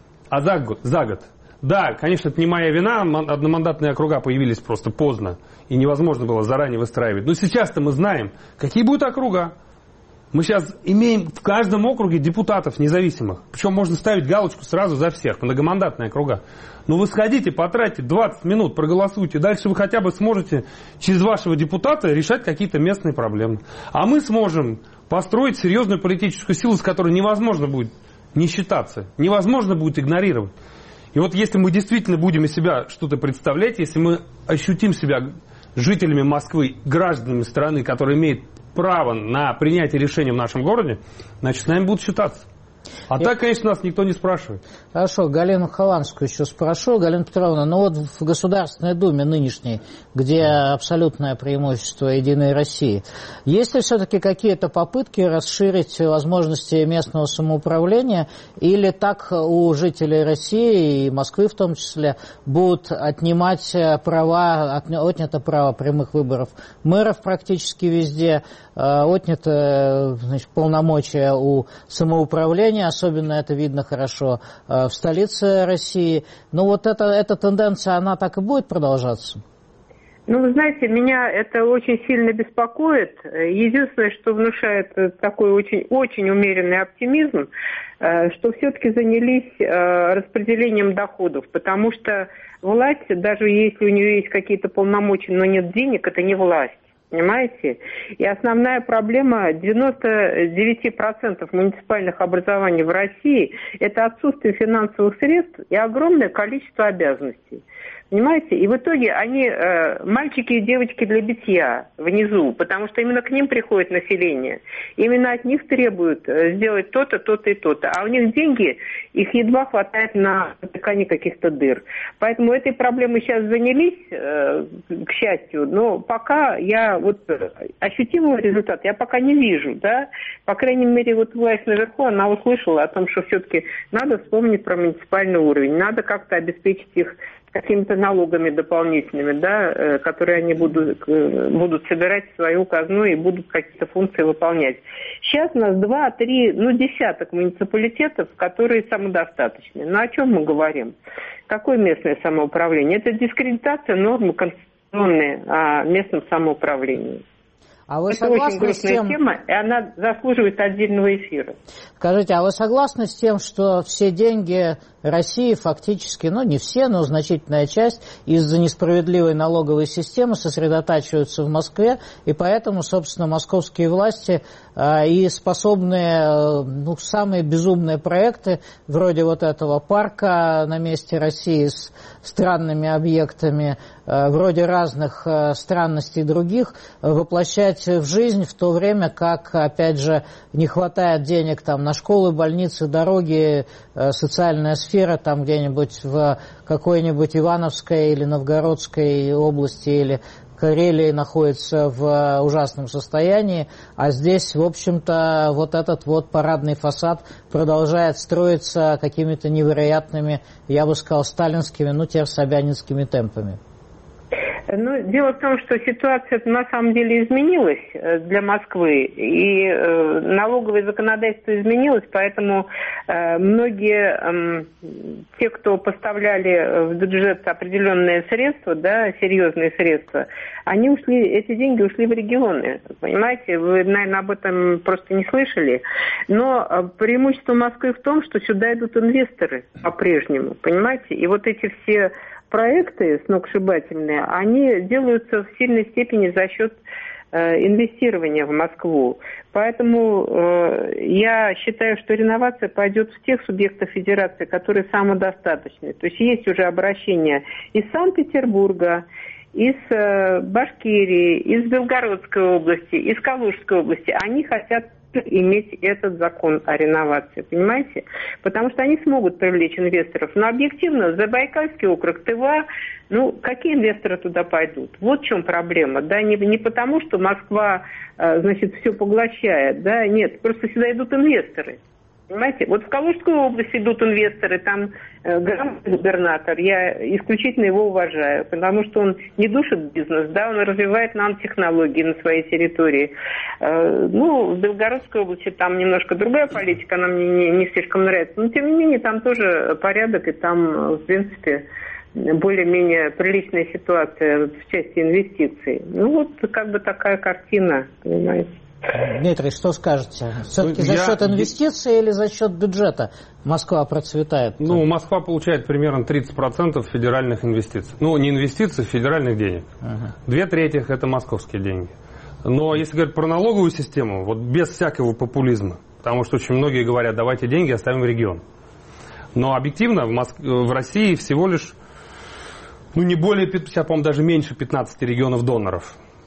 а за год. За год. Да, конечно, это не моя вина, одномандатные округа появились просто поздно, и невозможно было заранее выстраивать. Но сейчас-то мы знаем, какие будут округа. Мы сейчас имеем в каждом округе депутатов независимых. Причем можно ставить галочку сразу за всех, многомандатные округа. Но вы сходите, потратите двадцать минут, проголосуйте. Дальше вы хотя бы сможете через вашего депутата решать какие-то местные проблемы. А мы сможем построить серьезную политическую силу, с которой невозможно будет не считаться, невозможно будет игнорировать. И вот если мы действительно будем из себя что-то представлять, если мы ощутим себя жителями Москвы, гражданами страны, которые имеют право на принятие решений в нашем городе, значит, с нами будут считаться. А и... так, конечно, нас никто не спрашивает. Хорошо, Галину Хованскую еще спрошу. Галина Петровна, ну вот в Государственной Думе нынешней, где абсолютное преимущество Единой России, есть ли все-таки какие-то попытки расширить возможности местного самоуправления, или так у жителей России и Москвы в том числе будут отнимать права, отнято право прямых выборов мэров практически везде, отнято, значит, полномочия у самоуправления, особенно это видно хорошо в столице России. Но вот эта, эта тенденция, она так и будет продолжаться? Ну, вы знаете, меня это очень сильно беспокоит. Единственное, что внушает такой очень, очень умеренный оптимизм, что все-таки занялись распределением доходов, потому что власть, даже если у нее есть какие-то полномочия, но нет денег, это не власть. Понимаете? И основная проблема девяносто девять процентов муниципальных образований в России – это отсутствие финансовых средств и огромное количество обязанностей. Понимаете? И в итоге они э, мальчики и девочки для битья внизу, потому что именно к ним приходит население. Именно от них требуют э, сделать то-то, то-то и то-то. А у них деньги, их едва хватает на затыкание каких-то дыр. Поэтому этой проблемой сейчас занялись, э, к счастью, но пока я вот ощутимого результата я пока не вижу, да. По крайней мере, вот власть наверху, она услышала о том, что все-таки надо вспомнить про муниципальный уровень, надо как-то обеспечить их какими-то налогами дополнительными, да, которые они будут, будут собирать в свою казну и будут какие-то функции выполнять. Сейчас у нас два, три, ну, десяток муниципалитетов, которые самодостаточны. Ну, о чем мы говорим? Какое местное самоуправление? Это дискредитация нормы конституционной о местном самоуправлении. А вы Это очень грустная тем... тема, и она заслуживает отдельного эфира. Скажите, а вы согласны с тем, что все деньги России фактически, ну не все, но значительная часть из-за несправедливой налоговой системы сосредотачиваются в Москве, и поэтому, собственно, московские власти э, и способные, э, ну, самые безумные проекты, вроде вот этого парка на месте России с странными объектами, э, вроде разных э, странностей других, э, воплощать в жизнь, в то время как, опять же, не хватает денег там на школы, больницы, дороги, э, социальная сфера там где-нибудь в какой-нибудь Ивановской или Новгородской области или Карелии находится в ужасном состоянии, а здесь, в общем-то, вот этот вот парадный фасад продолжает строиться какими-то невероятными, я бы сказал, сталинскими, ну, теперь собянинскими темпами. Ну, дело в том, что ситуация на самом деле изменилась для Москвы, и э, налоговое законодательство изменилось, поэтому э, многие э, те, кто поставляли в бюджет определенные средства, да, серьезные средства, они ушли, эти деньги ушли в регионы, понимаете, вы, наверное, об этом просто не слышали, но преимущество Москвы в том, что сюда идут инвесторы по-прежнему, понимаете, и вот эти все проекты сногсшибательные, они делаются в сильной степени за счет э, инвестирования в Москву. Поэтому э, я считаю, что реновация пойдет в тех субъектах федерации, которые самодостаточны. То есть есть уже обращения из Санкт-Петербурга, из э, Башкирии, из Белгородской области, из Калужской области. Они хотят иметь этот закон о реновации, понимаете? Потому что они смогут привлечь инвесторов. Но объективно, Забайкальский округ, Тыва, ну, какие инвесторы туда пойдут? Вот в чем проблема, да, не, не потому, что Москва, значит, все поглощает, да, нет, просто сюда идут инвесторы. Понимаете, вот в Калужскую область идут инвесторы, там э, грамотный губернатор, я исключительно его уважаю, потому что он не душит бизнес, да, он развивает нанотехнологии на своей территории. Э, ну, в Белгородской области там немножко другая политика, она мне не, не слишком нравится, но тем не менее там тоже порядок, и там, в принципе, более-менее приличная ситуация в части инвестиций. Ну, вот как бы такая картина, понимаете. Дмитрий, что скажете? Все-таки за счет инвестиций или за счет бюджета Москва процветает? Ну, Москва получает примерно тридцать процентов федеральных инвестиций. Ну, не инвестиций, федеральных денег. Ага. Две трети – это московские деньги. Но если говорить про налоговую систему, вот без всякого популизма, потому что очень многие говорят, давайте деньги оставим в регион. Но объективно в, Моск... в России всего лишь, ну, не более, сейчас, по-моему, даже меньше пятнадцати регионов-доноров.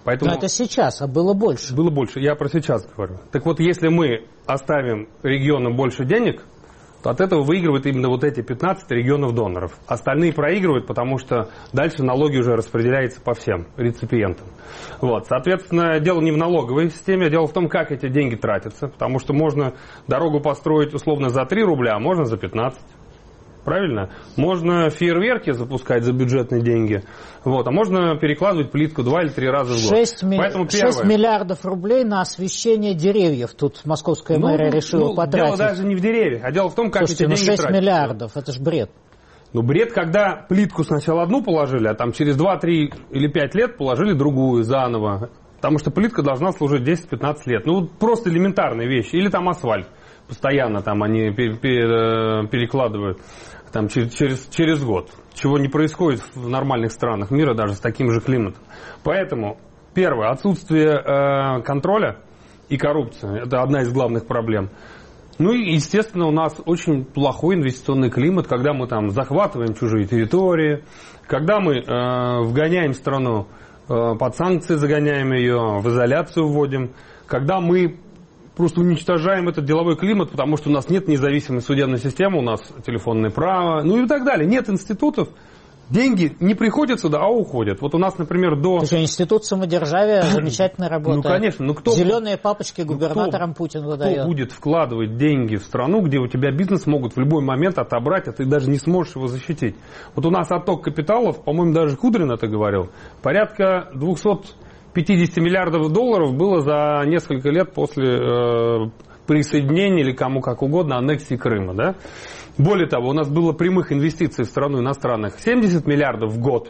Поэтому... Но это сейчас, а было больше. Было больше, я про сейчас говорю. Так вот, если мы оставим регионам больше денег, то от этого выигрывают именно вот эти пятнадцать регионов-доноров. Остальные проигрывают, потому что дальше налоги уже распределяются по всем реципиентам. Вот. Соответственно, дело не в налоговой системе, а дело в том, как эти деньги тратятся. Потому что можно дорогу построить условно за три рубля, а можно за пятнадцать. Правильно? Можно фейерверки запускать за бюджетные деньги, вот, а можно перекладывать плитку два или три раза в год. шесть миллиардов рублей на освещение деревьев. Тут московская ну, мэрия решила ну, потратить. Дело даже не в деревьях, а дело в том, как Слушайте, эти ну деньги шесть тратятся. миллиардов, это ж бред. Ну, бред, когда плитку сначала одну положили, а там через два, три или пять лет положили другую заново. Потому что плитка должна служить десять-пятнадцать лет. Ну, просто элементарные вещи. Или там асфальт. Постоянно там они перекладывают там, через, через, через год. Чего не происходит в нормальных странах мира, даже с таким же климатом. Поэтому, первое, отсутствие э, контроля и коррупция. Это одна из главных проблем. Ну и, естественно, у нас очень плохой инвестиционный климат, когда мы там захватываем чужие территории, когда мы э, вгоняем страну э, под санкции, загоняем ее, в изоляцию вводим, когда мы просто уничтожаем этот деловой климат, потому что у нас нет независимой судебной системы, у нас телефонное право, ну и так далее. Нет институтов, деньги не приходят сюда, а уходят. Вот у нас, например, до... Слушай, институт самодержавия замечательно работает. Ну, конечно. Ну, кто... Зеленые папочки губернаторам ну, кто... Путин выдает. Кто будет вкладывать деньги в страну, где у тебя бизнес могут в любой момент отобрать, а ты даже не сможешь его защитить? Вот у нас отток капиталов, по-моему, даже Кудрин это говорил, порядка двухсот пятидесяти миллиардов долларов было за несколько лет после э, присоединения или кому как угодно аннексии Крыма. Да? Более того, у нас было прямых инвестиций в страну иностранных семьдесят миллиардов в год,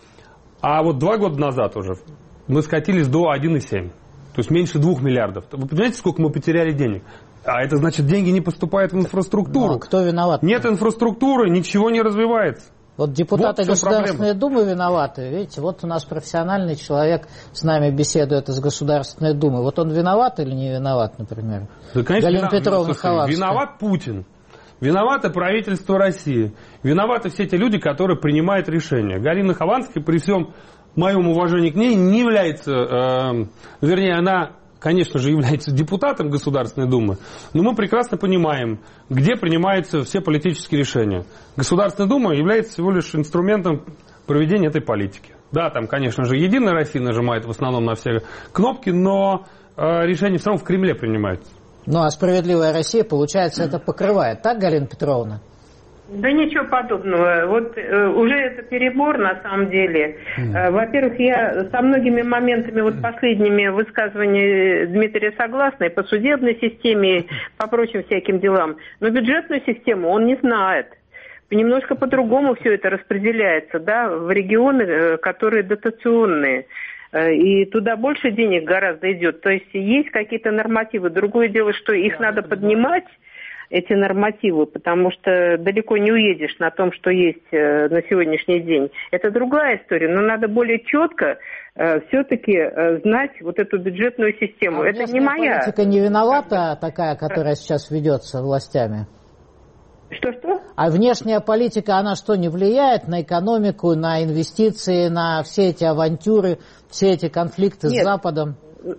а вот два года назад уже мы скатились до одного целых семь десятых. То есть меньше двух миллиардов. Вы понимаете, сколько мы потеряли денег? А это значит, деньги не поступают в инфраструктуру. Ну, кто виноват? Нет инфраструктуры, ничего не развивается. Вот депутаты вот Государственной Думы виноваты. Видите, вот у нас профессиональный человек с нами беседует из Государственной Думы. Вот он виноват или не виноват, например? Да, конечно, Галина Петровна Хованская. Виноват Путин. Виновато правительство России. Виноваты все те люди, которые принимают решения. Галина Хованская, при всем моем уважении к ней, не является... Э, вернее, она... конечно же, является депутатом Государственной Думы, но мы прекрасно понимаем, где принимаются все политические решения. Государственная Дума является всего лишь инструментом проведения этой политики. Да, там, конечно же, Единая Россия нажимает в основном на все кнопки, но э, решения все равно в Кремле принимаются. Ну, а «Справедливая Россия», получается, это покрывает. Так, Галина Петровна? Да ничего подобного. Вот э, уже это перебор на самом деле. Э, во-первых, я со многими моментами, вот последними высказываниями Дмитрия согласна, и по судебной системе, и по прочим всяким делам. Но бюджетную систему он не знает. Немножко по-другому все это распределяется, да, в регионы, которые дотационные. И туда больше денег гораздо идет. То есть есть какие-то нормативы. Другое дело, что их надо поднимать, эти нормативы, потому что далеко не уедешь на том, что есть э, на сегодняшний день. Это другая история, но надо более четко э, все-таки э, знать вот эту бюджетную систему. А это не моя... политика не виновата такая, которая сейчас ведется властями? Что-что? А внешняя политика, она что, не влияет на экономику, на инвестиции, на все эти авантюры, все эти конфликты Нет. с Западом?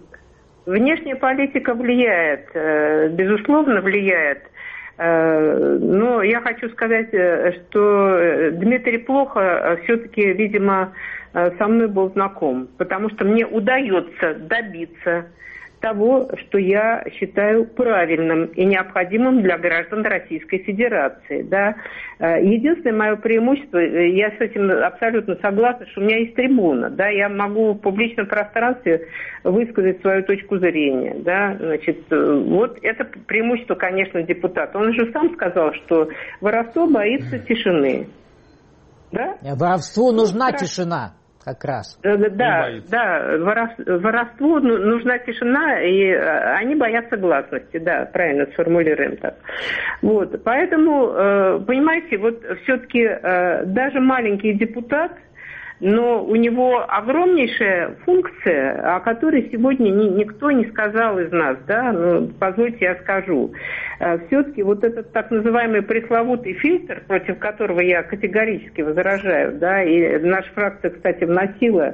Внешняя политика влияет, э, безусловно влияет. Но я хочу сказать, что Дмитрий плохо все-таки, видимо, со мной был знаком, потому что мне удается добиться того, что я считаю правильным и необходимым для граждан Российской Федерации. Да. Единственное мое преимущество, я с этим абсолютно согласна, что у меня есть трибуна. Да, я могу в публичном пространстве высказать свою точку зрения. Да. Значит, вот это преимущество, конечно, депутата. Он же сам сказал, что воровство боится тишины. Да? Воровству нужна ну, тишина. Как раз. Да, да, да, воровству нужна тишина, и они боятся гласности, да, правильно сформулируем так. Вот, поэтому, понимаете, вот все-таки даже маленький депутат, но у него огромнейшая функция, о которой сегодня ни, никто не сказал из нас, да, ну, позвольте я скажу. Все-таки вот этот так называемый пресловутый фильтр, против которого я категорически возражаю, да, и наша фракция, кстати, вносила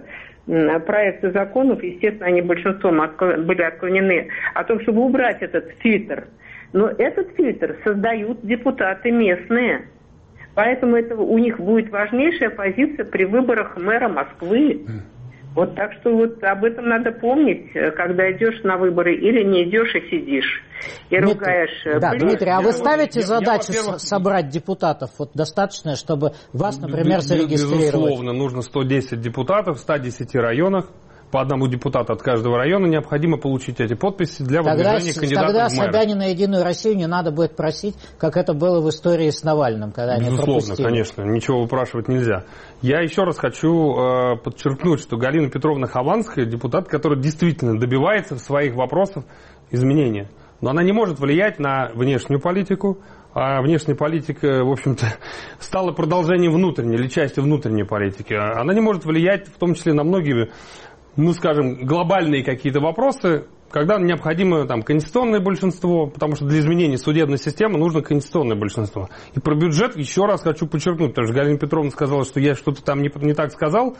проекты законов, естественно, они большинством были отклонены, о том, чтобы убрать этот фильтр. Но этот фильтр создают депутаты местные. Поэтому это у них будет важнейшая позиция при выборах мэра Москвы. Вот так что вот об этом надо помнить, когда идешь на выборы или не идешь и сидишь. И Дмитрий, ругаешь. Да, Блин, Дмитрий, а вы я, ставите я, задачу я, собрать депутатов? Вот достаточно, чтобы вас, например, зарегистрировать? Безусловно, нужно сто десять депутатов в ста десяти районах. По одному депутату от каждого района необходимо получить эти подписи для тогда, выдвижения кандидатов тогда в мэры. Собянина на Единую Россию не надо будет просить, как это было в истории с Навальным, когда они пропустили. Безусловно, конечно, ничего выпрашивать нельзя. Я еще раз хочу э, подчеркнуть, что Галина Петровна Хованская депутат, который действительно добивается в своих вопросах изменения. Но она не может влиять на внешнюю политику, а внешняя политика, в общем-то, стала продолжением внутренней или частью внутренней политики. Она не может влиять в том числе на многие, ну, скажем, глобальные какие-то вопросы, когда необходимо там конституционное большинство, потому что для изменения судебной системы нужно конституционное большинство. И про бюджет еще раз хочу подчеркнуть, потому что Галина Петровна сказала, что я что-то там не, не так сказал,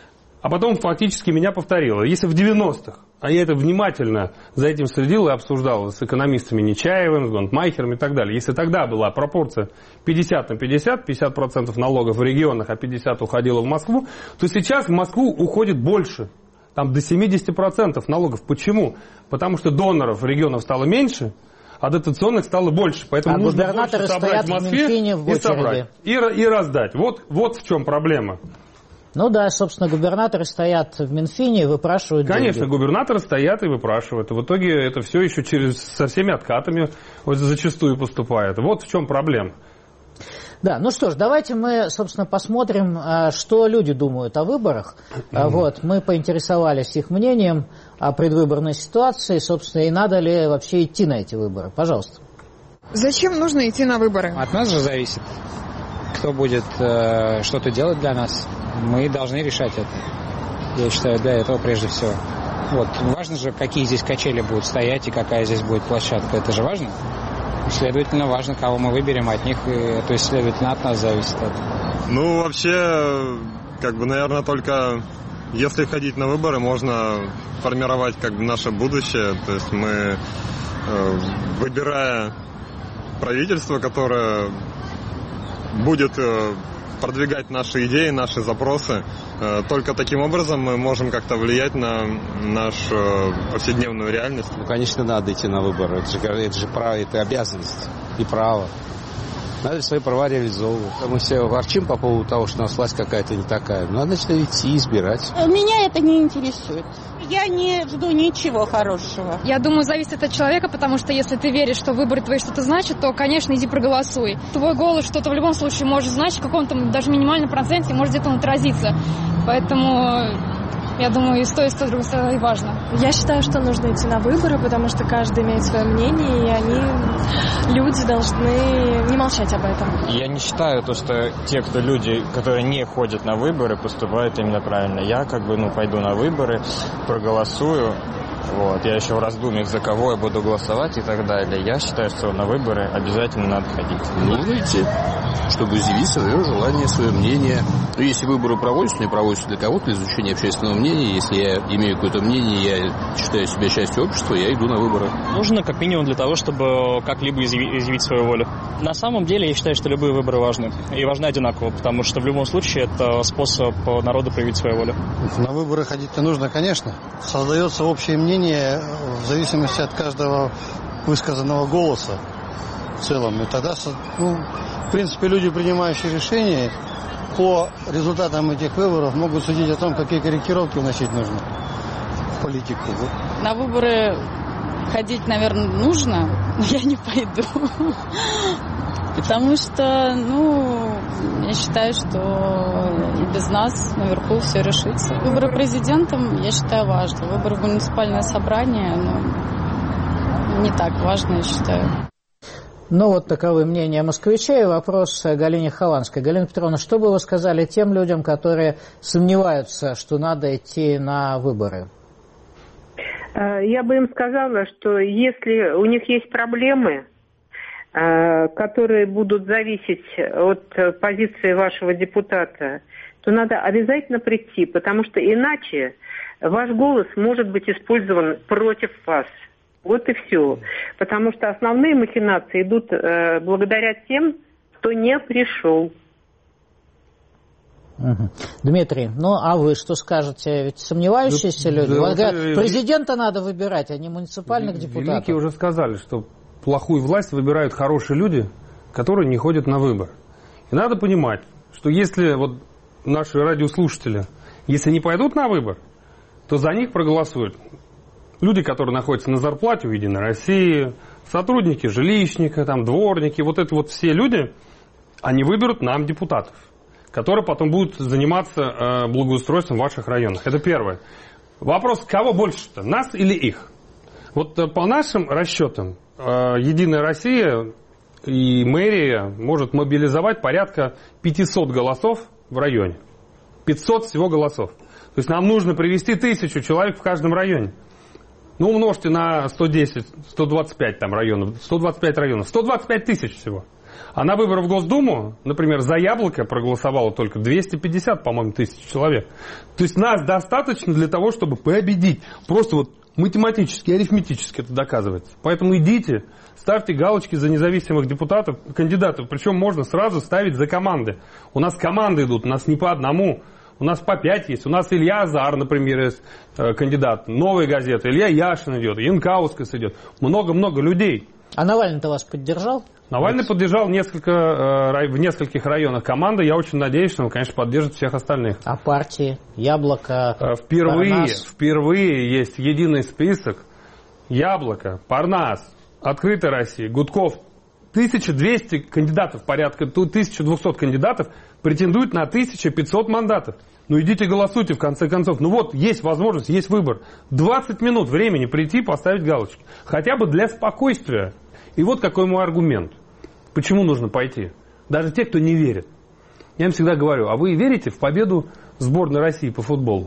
а потом фактически меня повторила. Если в девяностых, а я это внимательно за этим следил и обсуждал с экономистами Нечаевым, с Гонтмайхером и так далее, если тогда была пропорция пятьдесят на пятьдесят, пятьдесят процентов налогов в регионах, а пятьдесят процентов уходило в Москву, то сейчас в Москву уходит больше. Там до семьдесят процентов налогов. Почему? Потому что доноров регионов стало меньше, а дотационных стало больше. Поэтому а нужно губернаторы больше собрать стоят в Москве в Минфине в и собрать. И, и раздать. Вот, вот в чем проблема. Ну да, собственно, губернаторы стоят в Минфине и выпрашивают Конечно, деньги. губернаторы стоят и выпрашивают. И в итоге это все еще через, со всеми откатами вот, зачастую поступает. Вот в чем проблема. Да, ну что ж, давайте мы, собственно, посмотрим, что люди думают о выборах. Mm-hmm. Вот, мы поинтересовались их мнением о предвыборной ситуации, собственно, и надо ли вообще идти на эти выборы. Пожалуйста. Зачем нужно идти на выборы? От нас же зависит, кто будет э, что-то делать для нас. Мы должны решать это. Я считаю, для этого прежде всего. Вот, важно же, какие здесь качели будут стоять и какая здесь будет площадка. Это же важно. Следовательно, важно, кого мы выберем от них, и, то есть, следовательно, от нас зависит это. Ну, вообще, как бы, наверное, только если ходить на выборы, можно формировать, как бы, наше будущее. То есть мы, э, выбирая правительство, которое будет э, продвигать наши идеи, наши запросы, э, только таким образом мы можем как-то влиять на нашу э, повседневную реальность. Ну, конечно, надо идти на выборы. Это же, это же право, это обязанность и право. Надо свои права реализовывать. Мы все ворчим по поводу того, что у нас власть какая-то не такая. Надо, значит, идти избирать. Меня это не интересует. Я не жду ничего хорошего. Я думаю, зависит от человека, потому что если ты веришь, что выборы твои что-то значат, то, конечно, иди проголосуй. Твой голос что-то в любом случае может значить, в каком-то даже минимальном проценте, может где-то он отразиться. Поэтому, я думаю, и с той, и с той, и с другой стороны важно. Я считаю, что нужно идти на выборы, потому что каждый имеет свое мнение, и они, люди, должны не молчать об этом. Я не считаю то, что те, кто люди, которые не ходят на выборы, поступают именно правильно. Я как бы, ну, пойду на выборы, проголосую. Вот. Я еще в раздумьях, за кого я буду голосовать и так далее. Я считаю, что на выборы обязательно надо ходить. Нужно идти, чтобы изъявить свое желание, свое мнение. Но если выборы проводятся, не проводятся для кого-то, для изучения общественного мнения, если я имею какое-то мнение, я считаю себя частью общества, я иду на выборы. Нужно как минимум для того, чтобы как-либо изъявить свою волю. На самом деле, я считаю, что любые выборы важны. И важны одинаково, потому что в любом случае это способ народа проявить свою волю. На выборы ходить-то нужно, конечно. Создается общее мнение в зависимости от каждого высказанного голоса в целом. И тогда, ну, в принципе, люди, принимающие решения, по результатам этих выборов могут судить о том, какие корректировки вносить нужно в политику. На выборы ходить, наверное, нужно, но я не пойду. Потому что, ну, я считаю, что и без нас наверху все решится. Выборы президентом, я считаю, важно. Выборы в муниципальное собрание, ну, не так важно, я считаю. Ну, вот таковы мнения москвичей. Вопрос Галине Хованской. Галина Петровна, что бы вы сказали тем людям, которые сомневаются, что надо идти на выборы? Я бы им сказала, что если у них есть проблемы, которые будут зависеть от позиции вашего депутата, то надо обязательно прийти, потому что иначе ваш голос может быть использован против вас. Вот и все. Потому что основные махинации идут э, благодаря тем, кто не пришел. Угу. Дмитрий, ну а вы что скажете? Ведь сомневающиеся да, люди. Да, вот, говорят, президента надо выбирать, а не муниципальных депутатов. Великие уже сказали, что плохую власть выбирают хорошие люди, которые не ходят на выбор. И надо понимать, что если вот наши радиослушатели, если не пойдут на выбор, то за них проголосуют люди, которые находятся на зарплате у Единой России, сотрудники жилищника, там, дворники, вот это вот все люди, они выберут нам депутатов, которые потом будут заниматься э, благоустройством в ваших районах. Это первое. Вопрос, кого больше-то, нас или их? Вот э, по нашим расчетам, э, Единая Россия и мэрия может мобилизовать порядка пятьсот голосов в районе. пятьсот всего голосов. То есть нам нужно привести тысячу человек в каждом районе. Ну, умножьте на сто десять, сто двадцать пять там районов, сто двадцать пять районов, сто двадцать пять тысяч всего. А на выборы в Госдуму, например, за Яблоко проголосовало только двести пятьдесят, по-моему, тысяч человек. То есть нас достаточно для того, чтобы победить. Просто вот математически, арифметически это доказывается. Поэтому идите, ставьте галочки за независимых депутатов, кандидатов. Причем можно сразу ставить за команды. У нас команды идут, у нас не по одному. У нас по пять есть. У нас Илья Азар, например, есть э, кандидат. Новая газета. Илья Яшин идет. Янкаускас идет. Много-много людей. А Навальный-то вас поддержал? Навальный поддержал несколько, э, в нескольких районах команды. Я очень надеюсь, что он, конечно, поддержит всех остальных. А партии? Яблоко? Э, впервые, Парнас? впервые есть единый список. Яблоко, Парнас, Открытая Россия, Гудков. тысяча двести кандидатов, порядка тысяча двести кандидатов претендуют на тысячу пятьсот мандатов. Ну идите голосуйте в конце концов. Ну вот, есть возможность, есть выбор. двадцать минут времени прийти, поставить галочки. Хотя бы для спокойствия. И вот какой мой аргумент. Почему нужно пойти? Даже те, кто не верит. Я им всегда говорю, а вы верите в победу сборной России по футболу?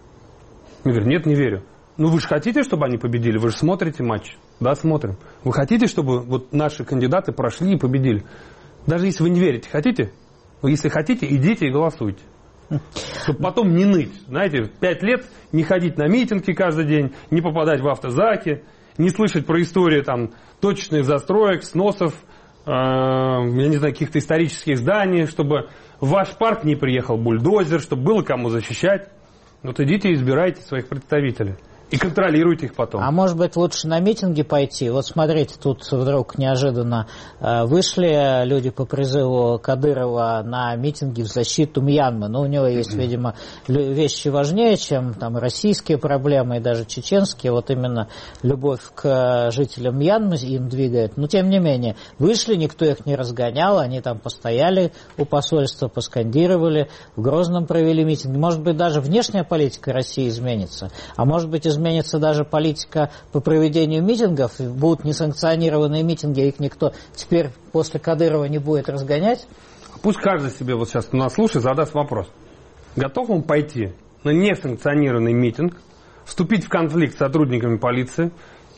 Мне говорят, нет, не верю. Ну вы же хотите, чтобы они победили? Вы же смотрите матч. Да, смотрим. Вы хотите, чтобы вот наши кандидаты прошли и победили? Даже если вы не верите, хотите? Ну, если хотите, идите и голосуйте. Чтобы потом не ныть. Знаете, пять лет не ходить на митинги каждый день, не попадать в автозаки, не слышать про истории там, точечных застроек, сносов, э, я не знаю, каких-то исторических зданий, чтобы в ваш парк не приехал бульдозер, чтобы было кому защищать. Вот идите и избирайте своих представителей. И контролируйте их потом. А может быть, лучше на митинги пойти? Вот смотрите, тут вдруг неожиданно э, вышли люди по призыву Кадырова на митинги в защиту Мьянмы. Но у него есть, видимо, вещи важнее, чем там российские проблемы и даже чеченские. Вот именно любовь к жителям Мьянмы им двигает. Но тем не менее, вышли, никто их не разгонял, они там постояли у посольства, поскандировали, в Грозном провели митинг. Может быть, даже внешняя политика России изменится. А может быть, изменится даже политика по проведению митингов, будут несанкционированные митинги, их никто теперь после Кадырова не будет разгонять? Пусть каждый себе вот сейчас нас слушает, задаст вопрос. Готов он пойти на несанкционированный митинг, вступить в конфликт с сотрудниками полиции,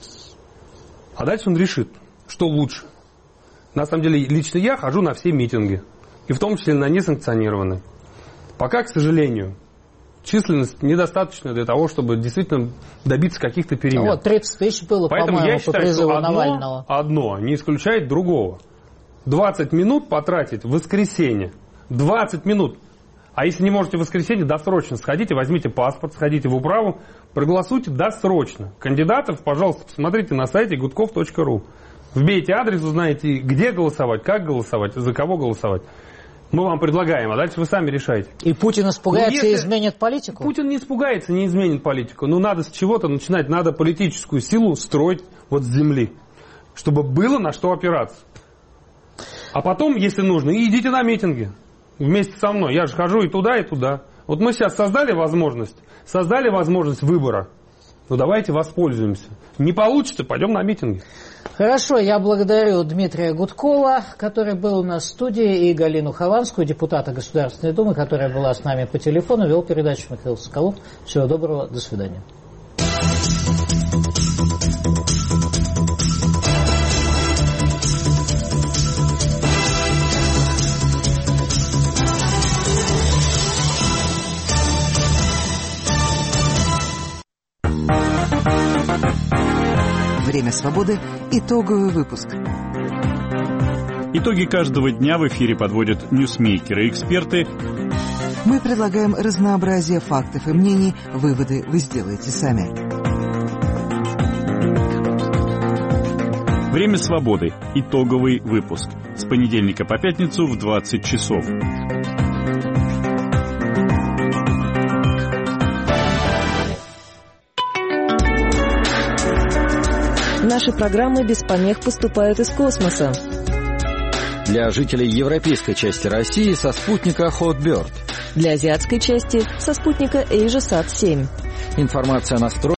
а дальше он решит, что лучше. На самом деле, лично я хожу на все митинги, и в том числе на несанкционированные. Пока, к сожалению, численность недостаточна для того, чтобы действительно добиться каких-то перемен. Вот тридцать тысяч было, поэтому по-моему, я считаю, по призыву что Навального. Одно, одно не исключает другого. двадцать минут потратить в воскресенье. двадцать минут. А если не можете в воскресенье, досрочно сходите, возьмите паспорт, сходите в управу, проголосуйте досрочно. Кандидатов, пожалуйста, посмотрите на сайте гудков точка ру. Вбейте адрес, узнаете, где голосовать, как голосовать, за кого голосовать. Мы вам предлагаем, а дальше вы сами решаете. И Путин испугается и изменит политику? Путин не испугается, не изменит политику. Но надо с чего-то начинать. Надо политическую силу строить вот с земли. Чтобы было на что опираться. А потом, если нужно, идите на митинги. Вместе со мной. Я же хожу и туда, и туда. Вот мы сейчас создали возможность. Создали возможность выбора. Ну давайте воспользуемся. Не получится, пойдем на митинги. Хорошо, я благодарю Дмитрия Гудкова, который был у нас в студии, и Галину Хованскую, депутата Государственной Думы, которая была с нами по телефону, вел передачу Михаил Соколов. Всего доброго, до свидания. «Время свободы». Итоговый выпуск. Итоги каждого дня в эфире подводят ньюсмейкеры и эксперты. Мы предлагаем разнообразие фактов и мнений. Выводы вы сделаете сами. «Время свободы». Итоговый выпуск. С понедельника по пятницу в двадцать часов. Наши программы без помех поступают из космоса. Для жителей европейской части России со спутника Hotbird. Для азиатской части со спутника AsiaSat семь. Информация о настройке